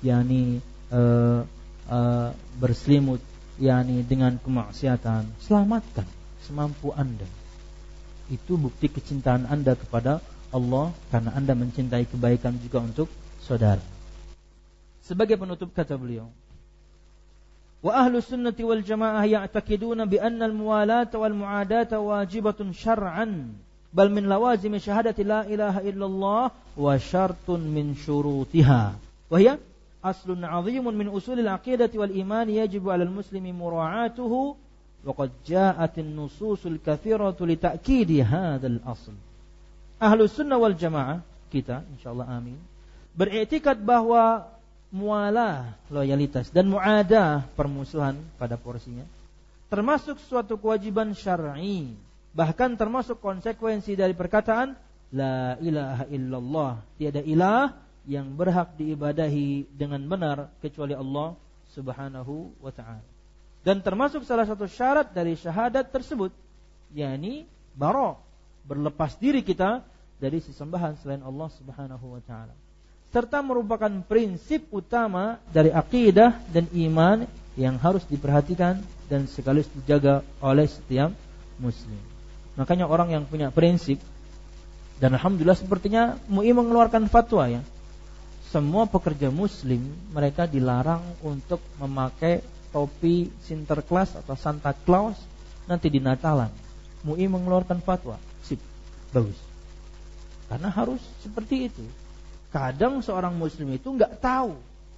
Speaker 1: berselimut dengan kemaksiatan, selamatkan semampu Anda. Itu bukti kecintaan Anda kepada Allah karena Anda mencintai kebaikan juga untuk saudara. Sebagai penutup kata beliau, wa ahlus sunnati wal jamaah ya'taqiduna bi anna al muwalata wal mu'adata wajibatun syar'an bal min lawazim syahadati la ilaha illallah wa syartun min syurutiha wa hiya aslun 'azimun min usulil aqidati wal iman yajibu 'alal muslimi mura'atuhu wa qad ja'atin nususul katsiratu li ta'kidi hadzal asl. Ahlus sunnah wal jamaah kita insyaallah amin beriktikad bahwa mualah loyalitas dan muadah permusuhan pada porsinya termasuk suatu kewajiban syar'i, bahkan termasuk konsekuensi dari perkataan la ilaha illallah, tiada ilah yang berhak diibadahi dengan benar kecuali Allah Subhanahu wa ta'ala. Dan termasuk salah satu syarat dari syahadat tersebut yakni bara, berlepas diri kita dari sesembahan selain Allah Subhanahu wa ta'ala. serta merupakan prinsip utama dari akidah dan iman yang harus diperhatikan dan sekaligus dijaga oleh setiap muslim. Makanya orang yang punya prinsip, dan alhamdulillah sepertinya MUI mengeluarkan fatwa ya, semua pekerja muslim mereka dilarang untuk memakai topi Sinterklas atau Santa Claus nanti di Natalan. MUI mengeluarkan fatwa, sip, bagus. Karena harus seperti itu. Kadang seorang muslim itu nggak tahu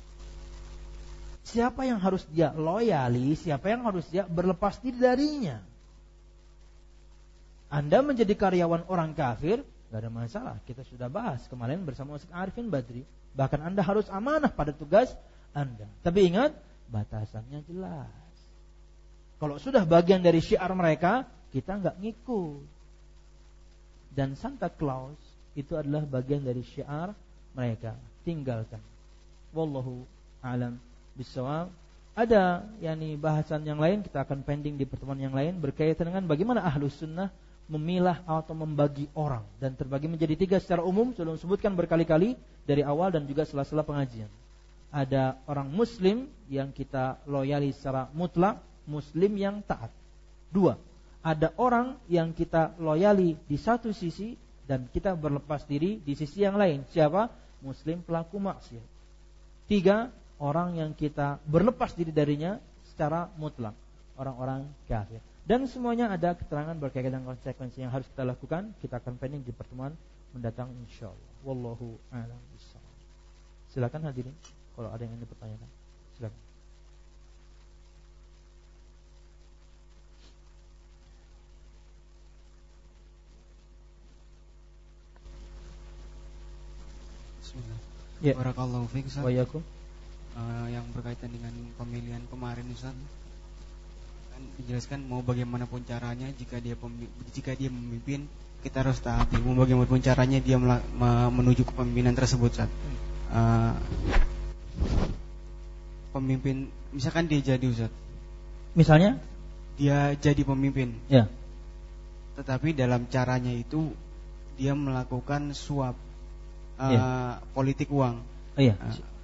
Speaker 1: siapa yang harus dia loyali, siapa yang harus dia berlepas diri darinya. Anda menjadi karyawan orang kafir, nggak ada masalah. Kita sudah bahas kemarin bersama Ustaz Arifin Badri. Bahkan Anda harus amanah pada tugas Anda. Tapi ingat, batasannya jelas. Kalau sudah bagian dari syiar mereka, kita nggak ngikut. Dan Santa Claus itu adalah bagian dari syiar mereka, tinggalkan. Wallahu a'lam bishawab. Ada bahasan yang lain, kita akan pending di pertemuan yang lain berkaitan dengan bagaimana Ahlus Sunnah memilah atau membagi orang, dan terbagi menjadi 3 secara umum. Sudah disebutkan berkali-kali dari awal dan juga sela-sela pengajian. Ada orang muslim yang kita loyali secara mutlak, muslim yang taat. 2, ada orang yang kita loyali di satu sisi dan kita berlepas diri di sisi yang lain. Siapa? Muslim pelaku maksiat. 3, orang yang kita berlepas diri darinya secara mutlak, orang-orang kafir. Dan semuanya ada keterangan berkaitan dengan konsekuensi yang harus kita lakukan. Kita akan pending di pertemuan mendatang insyaallah. Wallahu a'lam bishawab. Silakan hadirin kalau ada yang ingin dipertanyakan. Silakan.
Speaker 2: Ya. Barakallahu fiik Ustaz.
Speaker 1: Wa'alaikum.
Speaker 2: Yang berkaitan dengan pemilihan kemarin Ustaz, kan dijelaskan mau bagaimanapun caranya jika dia memimpin kita harus taati. Mau bagaimanapun caranya dia menuju kepemimpinan tersebut Ustaz. Pemimpin misalkan dia jadi Ustaz.
Speaker 1: Misalnya
Speaker 2: dia jadi pemimpin.
Speaker 1: Ya.
Speaker 2: Tetapi dalam caranya itu dia melakukan suap. Politik uang.
Speaker 1: Iya.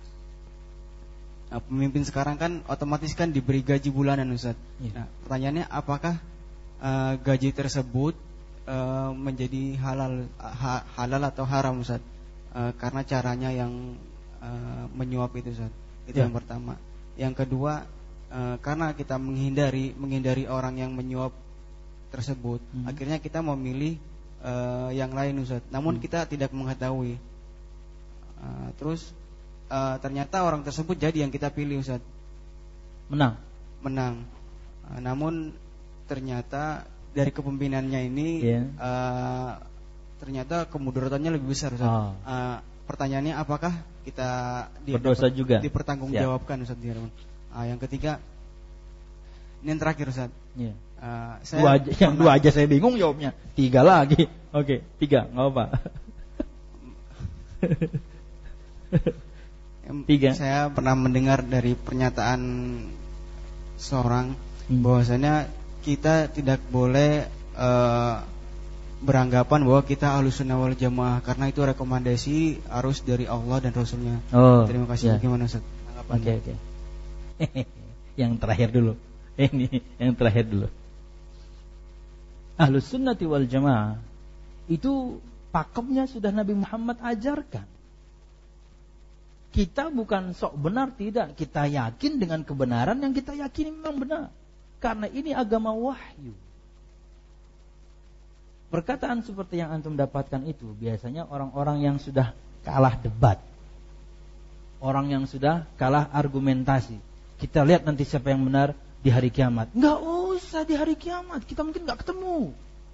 Speaker 2: Pemimpin sekarang kan otomatis kan diberi gaji bulanan Ustaz.
Speaker 1: Iya.
Speaker 2: Nah, pertanyaannya apakah gaji tersebut menjadi halal atau haram Ustaz? Karena caranya yang menyuap itu Ustaz. Itu yang pertama. Yang kedua, karena kita menghindari orang yang menyuap tersebut, akhirnya kita memilih yang lain Ustaz. Namun kita tidak mengetahui. Terus ternyata orang tersebut jadi yang kita pilih Ustaz. Menang. Namun ternyata dari kepemimpinannya ini ternyata kemudaratannya lebih besar Ustaz. Pertanyaannya apakah kita
Speaker 1: berdosa juga
Speaker 2: dipertanggungjawabkan Ustaz? Yang ketiga, ini yang terakhir Ustaz.
Speaker 1: Dua aja saya bingung jawabnya. 3 lagi. Oke, 3 enggak apa-apa.
Speaker 2: 3. Saya pernah mendengar dari pernyataan seorang bahwasanya kita tidak boleh beranggapan bahwa kita Ahlussunnah wal Jamaah karena itu rekomendasi harus dari Allah dan Rasulnya. Terima kasih. Bagaimana Ustaz?
Speaker 1: Oke. Yang terakhir dulu. Ini yang terakhir dulu. Ahlussunnah wal Jamaah itu pakemnya sudah Nabi Muhammad ajarkan. Kita bukan sok benar, tidak. Kita yakin dengan kebenaran yang kita yakini memang benar. Karena ini agama wahyu. Perkataan seperti yang antum dapatkan itu biasanya orang-orang yang sudah kalah debat, orang yang sudah kalah argumentasi. Kita lihat nanti siapa yang benar di hari kiamat. Enggak usah di hari kiamat, kita mungkin enggak ketemu.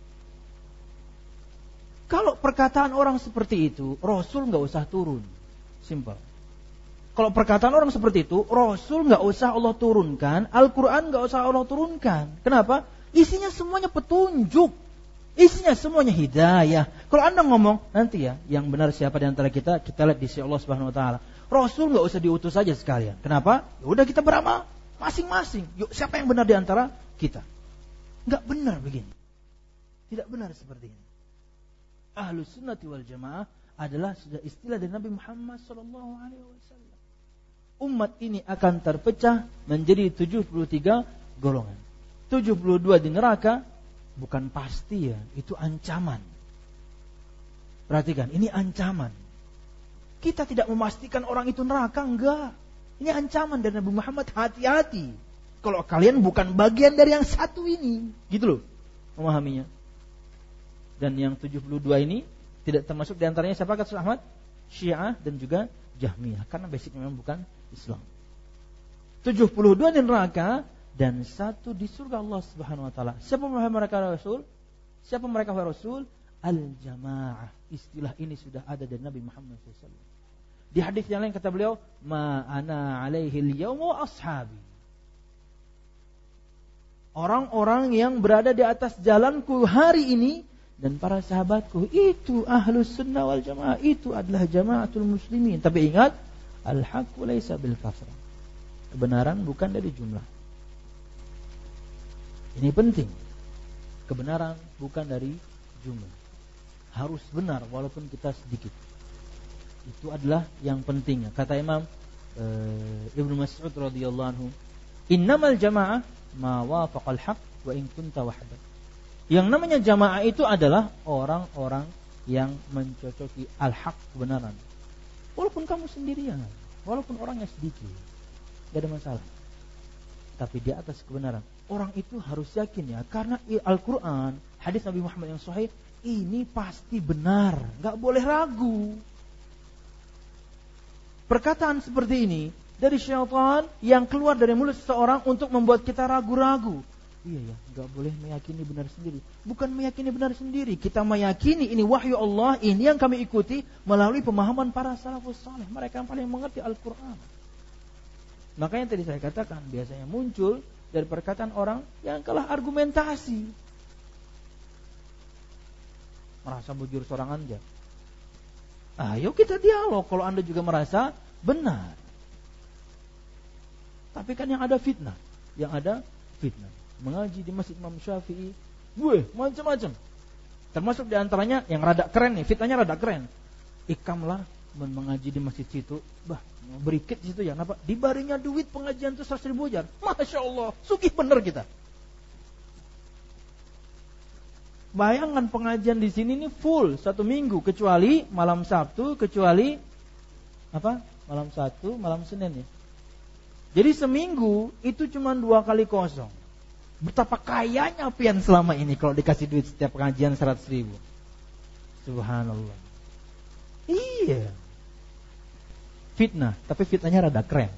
Speaker 1: Kalau perkataan orang seperti itu, Rasul enggak usah turun. Simple. Kalau perkataan orang seperti itu, Rasul enggak usah Allah turunkan, Al-Quran enggak usah Allah turunkan. Kenapa? Isinya semuanya petunjuk. Isinya semuanya hidayah. Kalau Anda ngomong nanti ya, yang benar siapa di antara kita lihat di sisi Allah Subhanahu wa taala. Rasul enggak usah diutus saja sekalian. Kenapa? Ya udah kita beramal masing-masing. Yuk, siapa yang benar di antara kita? Enggak benar begini. Tidak benar seperti ini. Ahlus Sunnati wal Jamaah adalah sudah istilah dari Nabi Muhammad SAW. Umat ini akan terpecah menjadi 73 golongan. 72 di neraka, bukan pasti ya, itu ancaman. Perhatikan, ini ancaman. Kita tidak memastikan orang itu neraka, enggak. Ini ancaman dari Nabi Muhammad, hati-hati. Kalau kalian bukan bagian dari yang satu ini, gitu loh memahaminya. Dan yang 72 ini tidak termasuk diantaranya siapa kata Ahmad? Syiah dan juga Jahmiyah, karena basicnya memang bukan Islam. 72 di neraka dan 1 di surga Allah Subhanahu wa taala. Siapa mereka Rasul? Siapa mereka Rasul? Al-jamaah. Istilah ini sudah ada dari Nabi Muhammad SAW. Di hadis yang lain kata beliau, "Ma ana alaihi al-yaum wa ashabi." Orang-orang yang berada di atas jalanku hari ini dan para sahabatku, itu ahlus sunnah wal jamaah, itu adalah jamaatul muslimin. Tapi ingat, al-haqqu laisa bil kasrah. Kebenaran bukan dari jumlah. Ini penting. Kebenaran bukan dari jumlah. Harus benar walaupun kita sedikit. Itu adalah yang pentingnya. Kata Imam Ibnu Mas'ud radhiyallahu anhu, "Innamal jamaah ma wafaqal haqq wa in kunta wahdak." Yang namanya jamaah itu adalah orang-orang yang mencocoki al-haq, kebenaran. Walaupun kamu sendirian, walaupun orangnya sedikit, tidak ada masalah. Tapi di atas kebenaran. Orang itu harus yakin ya, karena Al-Quran, hadis Nabi Muhammad yang sahih, ini pasti benar, gak boleh ragu. Perkataan seperti ini dari syaitan yang keluar dari mulut seseorang untuk membuat kita ragu-ragu. Iya ya, gak boleh meyakini benar sendiri. Bukan meyakini benar sendiri, kita meyakini ini wahyu Allah, ini yang kami ikuti melalui pemahaman para salafus saleh. Mereka yang paling mengerti Al-Quran. Makanya tadi saya katakan, biasanya muncul dari perkataan orang yang kalah argumentasi, merasa bujur seorang anja. Ayo kita dialog kalau anda juga merasa benar. Tapi kan yang ada fitnah, mengaji di Masjid Imam Syafi'i, macam-macam. Termasuk diantaranya yang rada keren nih, fitnahnya rada keren. Ikamlah mengaji di masjid situ, berikit di situ ya, kenapa? Dibarinya duit pengajian itu 100.000 ajar. Masya Allah, sugih bener kita. Bayangkan pengajian di sini ini full 1 minggu, kecuali malam Sabtu, kecuali malam Sabtu, malam Senin ya. Jadi seminggu itu cuma 2 kali kosong. Betapa kayanya pian selama ini kalau dikasih duit setiap pengajian 100.000. Subhanallah. Iya. Fitnah, tapi fitnahnya rada keren.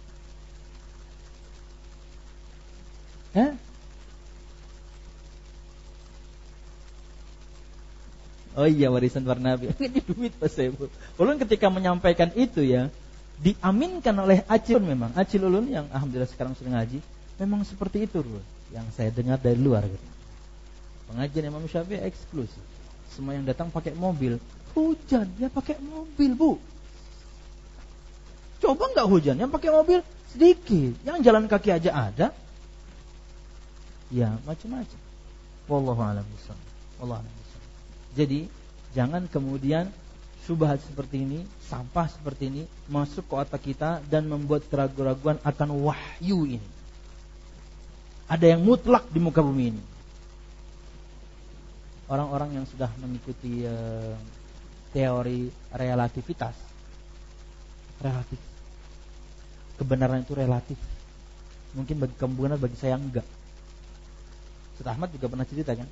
Speaker 1: Oh iya, warisan para nabi. Ini duit Pak Saiful. Ulun ketika menyampaikan itu ya, diaminkan oleh Acil memang. Acil ulun yang alhamdulillah sekarang sudah ngaji, memang seperti itu Rul, yang saya dengar dari luar gitu. Pengajian Imam Syafi'i eksklusif. Semua yang datang pakai mobil. Hujan, ya pakai mobil, Bu. Coba enggak hujan, yang pakai mobil sedikit, yang jalan kaki aja ada. Ya, macam-macam. Wallahu a'lam bishawab. Jadi, jangan kemudian syubhat seperti ini, sampah seperti ini masuk ke otak kita dan membuat keraguan-keraguan akan wahyu ini. Ada yang mutlak di muka bumi ini. Orang-orang yang sudah mengikuti teori relativitas, relatif. Kebenaran itu relatif. Mungkin bagi kamu benar, bagi saya enggak. Ustaz Ahmad juga pernah cerita kan?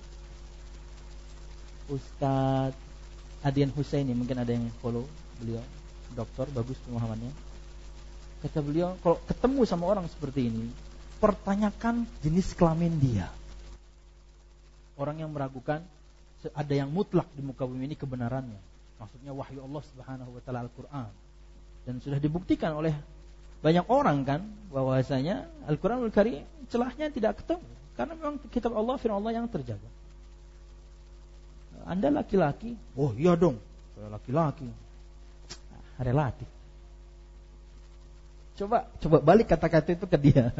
Speaker 1: Ustaz Adian Husaini, mungkin ada yang follow beliau, dokter, bagus pemahamannya. Kata beliau, kalau ketemu sama orang seperti ini, pertanyakan jenis kelamin dia. Orang yang meragukan ada yang mutlak di muka bumi ini kebenarannya. Maksudnya wahyu Allah Subhanahu wa taala Al-Qur'an. Dan sudah dibuktikan oleh banyak orang kan bahwasanya Al-Qur'anul Karim celahnya tidak ketemu karena memang kitab Allah, firman Allah yang terjaga. Anda laki-laki, oh iya dong, saya laki-laki. Relatif. Coba balik kata-kata itu ke dia.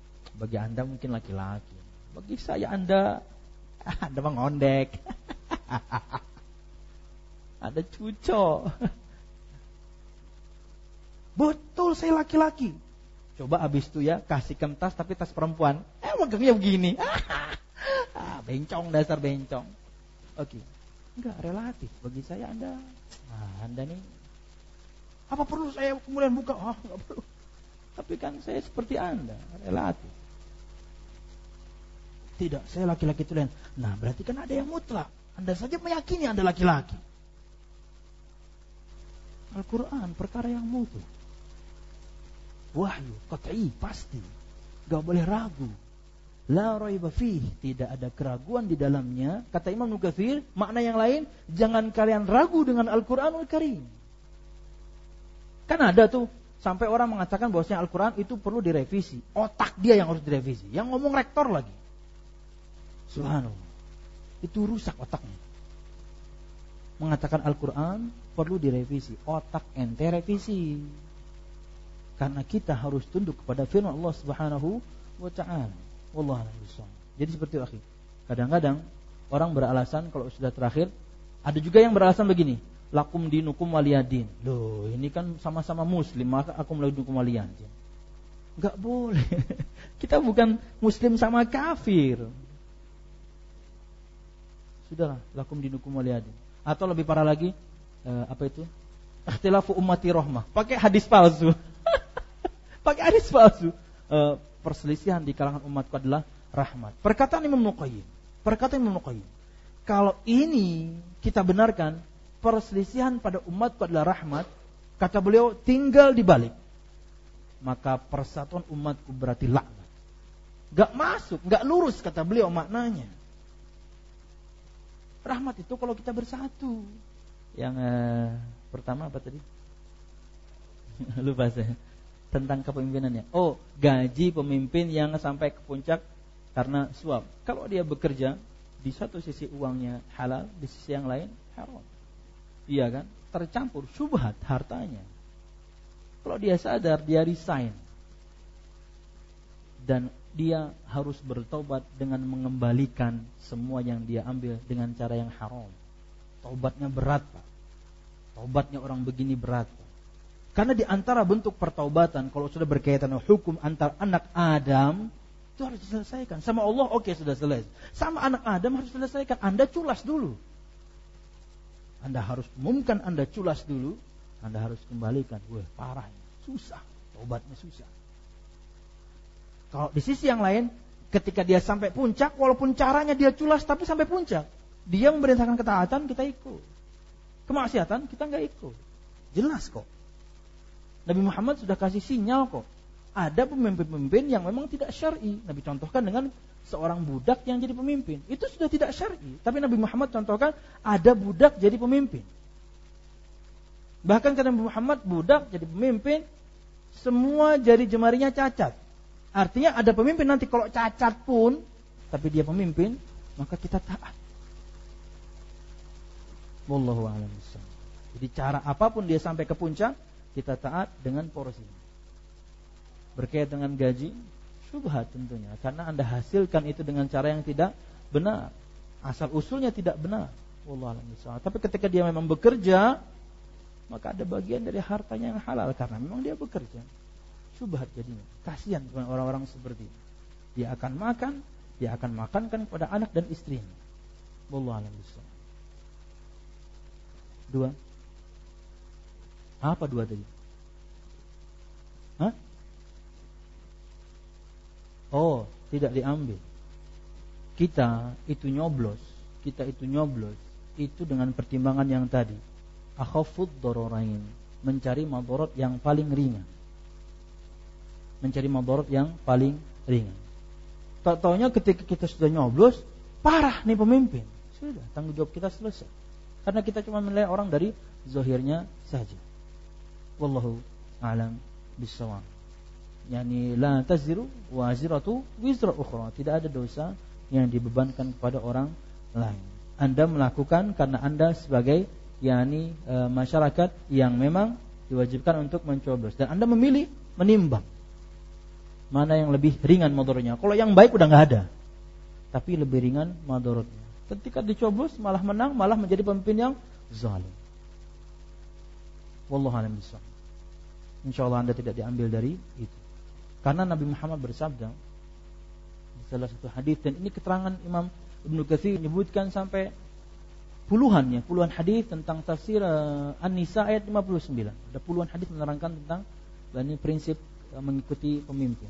Speaker 1: Bagi Anda mungkin laki-laki. Bagi saya Anda mengondek. Ada cucok. Betul saya laki-laki. Coba abis itu ya kasihkan tas tapi tas perempuan. Megangnya begini. Bencong, dasar bencong. Oke. Enggak, relatif. Bagi saya Anda nih. Apa perlu saya kemudian buka? Enggak perlu. Tapi kan saya seperti Anda, relatif. Tidak, saya laki-laki itu lain. Nah, berarti kan ada yang mutlak. Anda saja meyakini Anda laki-laki. Al-Quran perkara yang mutlak. Wahyu, qat'i, pasti. Gak boleh ragu. La raiba fih, tidak ada keraguan di dalamnya. Kata Imam Ibnu Katsir, makna yang lain, jangan kalian ragu dengan Al-Qur'anul Karim. Kan ada tuh sampai orang mengatakan bahwasanya Al-Qur'an itu perlu direvisi. Otak dia yang harus direvisi. Yang ngomong rektor lagi. Subhanallah. Itu rusak otaknya. Mengatakan Al-Qur'an perlu direvisi. Otak ente revisi. Karena kita harus tunduk kepada firman Allah Subhanahu wa ta'ala. Wallahu a'lam bishawab. Jadi seperti itu, akhi. Kadang-kadang orang beralasan kalau sudah terakhir, ada juga yang beralasan begini, lakum dinukum waliyadin. Loh, ini kan sama-sama muslim, maka aku lakum waliyadin. Enggak boleh. Kita bukan muslim sama kafir. Sudahlah, lakum dinukum waliyadin. Atau lebih parah lagi, apa itu? Ikhtilafu ummati rahmah. Pakai hadis palsu. Pakai hadis palsu. Perselisihan di kalangan umatku adalah rahmat. Perkataan Imam Nuqayyim. Kalau ini kita benarkan, perselisihan pada umatku adalah rahmat, kata beliau tinggal dibalik. Maka persatuan umatku berarti laknat. Gak masuk, gak lurus kata beliau maknanya. Rahmat itu kalau kita bersatu. Yang pertama apa tadi? Lupa saya. Tentang kepemimpinannya. Oh, gaji pemimpin yang sampai ke puncak karena suap. Kalau dia bekerja, di satu sisi uangnya halal, di sisi yang lain haram. Iya kan? Tercampur syubhat hartanya. Kalau dia sadar, dia resign. Dan dia harus bertobat dengan mengembalikan semua yang dia ambil dengan cara yang haram. Taubatnya berat, Pak. Taubatnya orang begini berat, Pak. Karena di antara bentuk pertaubatan kalau sudah berkaitan dengan hukum antar anak Adam itu harus diselesaikan. Sama Allah oke, sudah selesai. Sama anak Adam harus diselesaikan. Anda culas dulu. Anda harus umumkan Anda culas dulu. Anda harus kembalikan. Wah, parah. Susah. Taubatnya susah. Kalau di sisi yang lain, ketika dia sampai puncak, walaupun caranya dia culas tapi sampai puncak, dia memerintahkan ketaatan, kita ikut. Kemaksiatan kita enggak ikut. Jelas kok. Nabi Muhammad sudah kasih sinyal kok. Ada pemimpin-pemimpin yang memang tidak syar'i. Nabi contohkan dengan seorang budak yang jadi pemimpin. Itu sudah tidak syar'i. Tapi Nabi Muhammad contohkan ada budak jadi pemimpin. Bahkan karena Nabi Muhammad budak jadi pemimpin, semua jari jemarinya cacat. Artinya ada pemimpin nanti kalau cacat pun, tapi dia pemimpin, maka kita taat. Wallahu a'lam bishawab. Jadi cara apapun dia sampai ke puncak, kita taat dengan porsi. Berkait dengan gaji, syubhat tentunya. Karena Anda hasilkan itu dengan cara yang tidak benar. Asal usulnya tidak benar. Wallahu a'lam bishawab. Tapi ketika dia memang bekerja, maka ada bagian dari hartanya yang halal. Karena memang dia bekerja. Syubhat jadinya. Kasihan dengan orang-orang seperti itu. Dia akan makan, dia akan makankan kepada anak dan istrinya. Wallahu a'lam bishawab. 2. Apa 2 tadi? Hah? Oh, tidak diambil. Kita itu nyoblos itu dengan pertimbangan yang tadi. Akhafud dararain, mencari madarat yang paling ringan. Tak-taunya ketika kita sudah nyoblos, parah nih pemimpin. Sudah, tanggung jawab kita selesai. Karena kita cuma menilai orang dari zahirnya saja. Wallahu a'lam bishawab. Yani la taziru waziratu wizra ukhra. Tidak ada dosa yang dibebankan kepada orang lain. Anda melakukan karena Anda sebagai masyarakat yang memang diwajibkan untuk mencoblos, dan Anda memilih menimbang mana yang lebih ringan madorotnya. Kalau yang baik udah enggak ada, tapi lebih ringan madorotnya. Ketika dicoblos malah menang, malah menjadi pemimpin yang zalim. Wallahu a'lam bishawab. Insyaallah Anda tidak diambil dari itu. Karena Nabi Muhammad bersabda di salah satu hadis, dan ini keterangan Imam Ibnu Katsir menyebutkan sampai puluhan hadis tentang tafsir An-Nisa ayat 59. Ada puluhan hadis menerangkan tentang ini prinsip mengikuti pemimpin.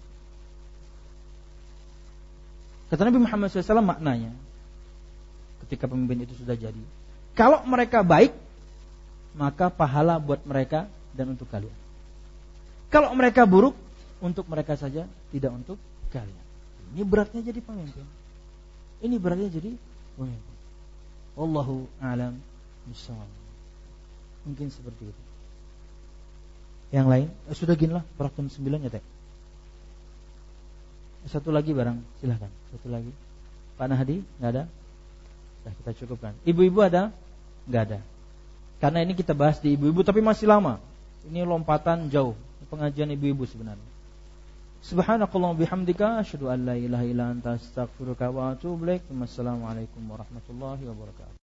Speaker 1: Kata Nabi Muhammad SAW maknanya ketika pemimpin itu sudah jadi, kalau mereka baik, maka pahala buat mereka dan untuk kalian. Kalau mereka buruk, untuk mereka saja, tidak untuk kalian. Ini beratnya jadi pemimpin. Ini beratnya jadi pemimpin. Wallahu a'lam bishawab. Mungkin seperti itu. Yang lain, sudah ginilah berat jam 9 ya Teh. Satu lagi barang, silahkan. Satu lagi. Pak Nahdi, nggak ada? Nah, kita cukupkan. Ibu-ibu ada? Nggak ada. Karena ini kita bahas di ibu-ibu, tapi masih lama. Ini lompatan jauh. Pengajian ibu-ibu sebenarnya. Subhanakallahumma bihamdika asyhadu an la ilaha illa anta astaghfiruka wa atubu ilaik. Wassalamualaikum warahmatullahi wabarakatuh.